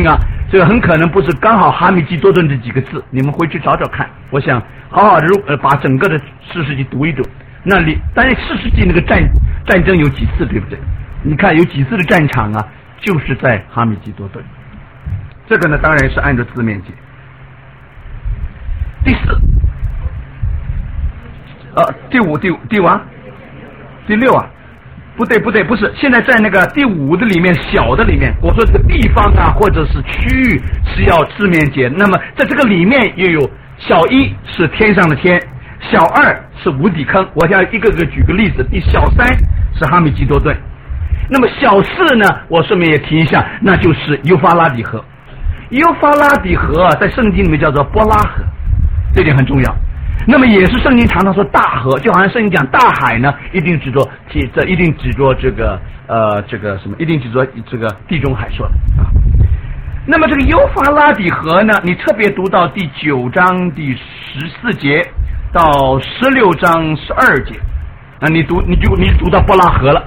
这个很可能不是刚好哈米基多顿这几个字，你们回去找找看。我想好好的呃把整个的四世纪读一读。那里，但是四世纪那个战战争有几次，对不对？你看有几次的战场啊，就是在哈米基多顿。这个呢，当然是按照字面解。第四，呃，第五，第五，第五啊，第六啊，不对，不对，不是，现在在那个第五的里面，小的里面，我说这个地方啊，或者是区域是要字面解。那么在这个里面又有小一是天上的天，小二是无底坑。我要一个个举个例子。第小三是哈米基多顿，那么小四呢，我顺便也提一下，那就是幼发拉底河。幼发拉底河在圣经里面叫做波拉河，这点很重要。那么也是圣经常常说大河，就好像圣经讲大海呢，一定指着这一定指着这个呃这个什么，一定指着这个地中海说的啊。那么这个幼发拉底河呢，你特别读到第九章第十四节到十六章十二节，啊，你读你就你读到波拉河了。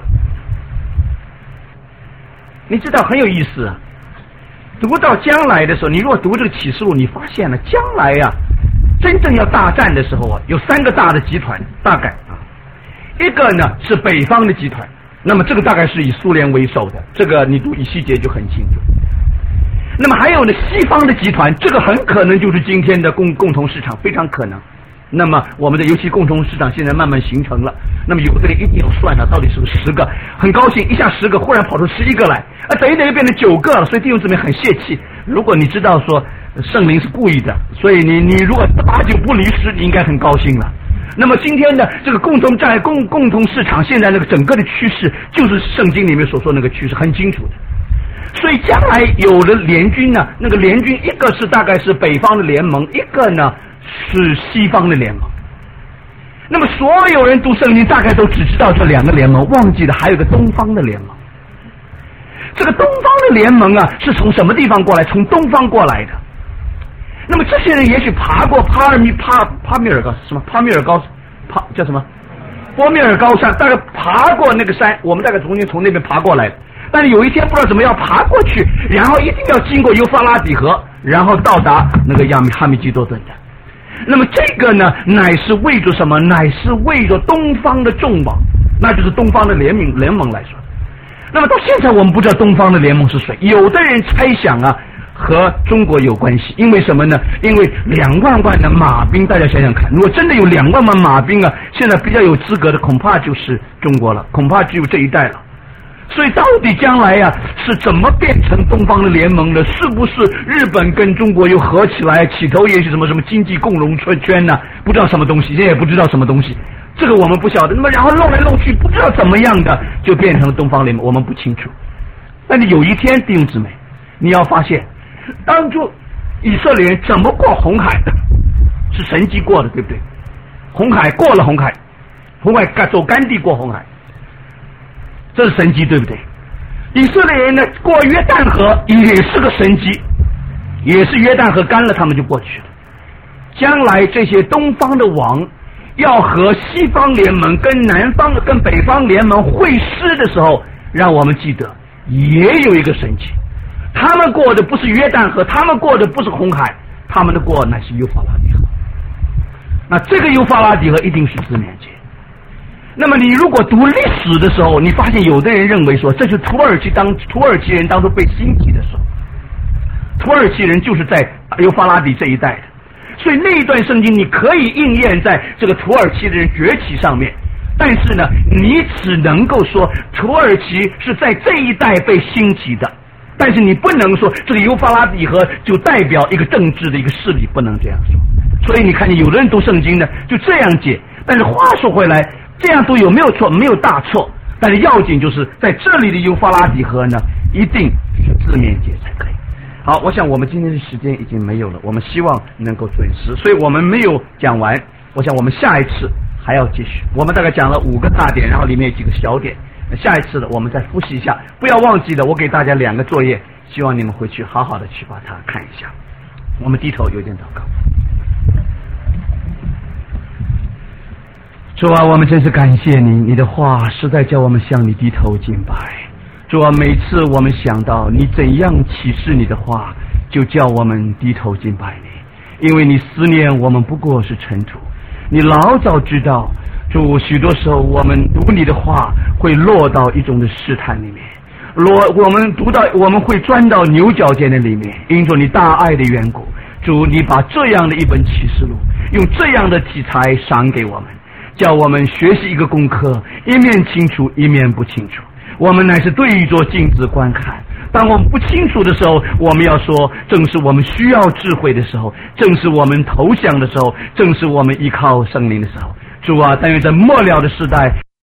你知道很有意思啊。读到将来的时候，你如果读这个启示录，你发现了将来呀、啊，真正要大战的时候啊，有三个大的集团，大概啊，一个呢是北方的集团，那么这个大概是以苏联为首的，这个你读以西结就很清楚。那么还有呢西方的集团，这个很可能就是今天的共共同市场，非常可能。那么我们的尤其共同市场现在慢慢形成了，那么有的人一定要算了，到底是不是十个？很高兴一下十个，忽然跑出十一个来，啊，等一等又变成九个了。所以弟兄姊妹很泄气。如果你知道说圣灵是故意的，所以你你如果八九不离十，你应该很高兴了。那么今天的这个共同债共共同市场，现在那个整个的趋势，就是圣经里面所说那个趋势，很清楚的。所以将来有的联军呢，那个联军一个是大概是北方的联盟，一个呢是西方的联盟。那么所有人读圣经大概都只知道这两个联盟，忘记了还有个东方的联盟。这个东方的联盟啊，是从什么地方过来？从东方过来的。那么这些人也许爬过帕尔米帕帕米尔高什么帕米尔高帕叫什么波米尔高山，大概爬过那个山，我们大概从从那边爬过来的。但是有一天不知道怎么样爬过去，然后一定要经过幼发拉底河，然后到达那个亚米哈米基多顿的。那么这个呢，乃是为着什么？乃是为着东方的众王，那就是东方的联盟联盟来说。那么到现在我们不知道东方的联盟是谁，有的人猜想啊，和中国有关系。因为什么呢？因为两万万的马兵，大家想想看，如果真的有两万万马兵啊，现在比较有资格的恐怕就是中国了，恐怕只有这一代了。所以到底将来呀、啊、是怎么变成东方的联盟的？是不是日本跟中国又合起来，起头也许什么什么经济共荣圈圈呢、啊？不知道什么东西，现在也不知道什么东西，这个我们不晓得。那么然后弄来弄去，不知道怎么样的就变成了东方联盟，我们不清楚。但是有一天，弟兄姊妹，你要发现，当初以色列人怎么过红海的，是神迹过的，对不对？红海过了红海，红海走干地过红海。这是神迹，对不对？以色列人呢，过约旦河也是个神迹，也是约旦河干了，他们就过去了。将来这些东方的王要和西方联盟、跟南方、跟北方联盟会师的时候，让我们记得也有一个神迹。他们过的不是约旦河，他们过的不是红海，他们的过乃是幼发拉底河。那这个幼发拉底河一定是字面解。那么你如果读历史的时候，你发现有的人认为说，这是土耳其当土耳其人当初被兴起的时候，土耳其人就是在幼发拉底这一带的，所以那一段圣经你可以应验在这个土耳其的人崛起上面，但是呢，你只能够说土耳其是在这一代被兴起的，但是你不能说这个幼发拉底河就代表一个政治的一个势力，不能这样说。所以你看见有的人读圣经呢就这样解，但是话说回来，这样读有没有错？没有大错，但是要紧就是在这里的幼发拉底河呢，一定是字面解才可以。好，我想我们今天的时间已经没有了，我们希望能够准时，所以我们没有讲完。我想我们下一次还要继续。我们大概讲了五个大点，然后里面有几个小点。下一次的我们再复习一下，不要忘记了，我给大家两个作业，希望你们回去好好的去把它看一下。我们低头有点祷告。主啊，我们真是感谢你，你的话实在叫我们向你低头敬拜。主啊，每次我们想到你怎样启示你的话， 就叫我们低头敬拜你，因为你思念我们不过是尘土，你老早知道，主，许多时候我们读你的话会落到一种的试探里面，落我们读到我们会钻到牛角尖的里面，因着你大爱的缘故，主，你把这样的一本启示录用这样的题材赏给我们，叫我们学习一个功课，一面清楚一面不清楚，我们乃是对着镜子观看，当我们不清楚的时候，我们要说正是我们需要智慧的时候，正是我们投降的时候，正是我们依靠圣灵的时候。主啊，但愿在末了的时代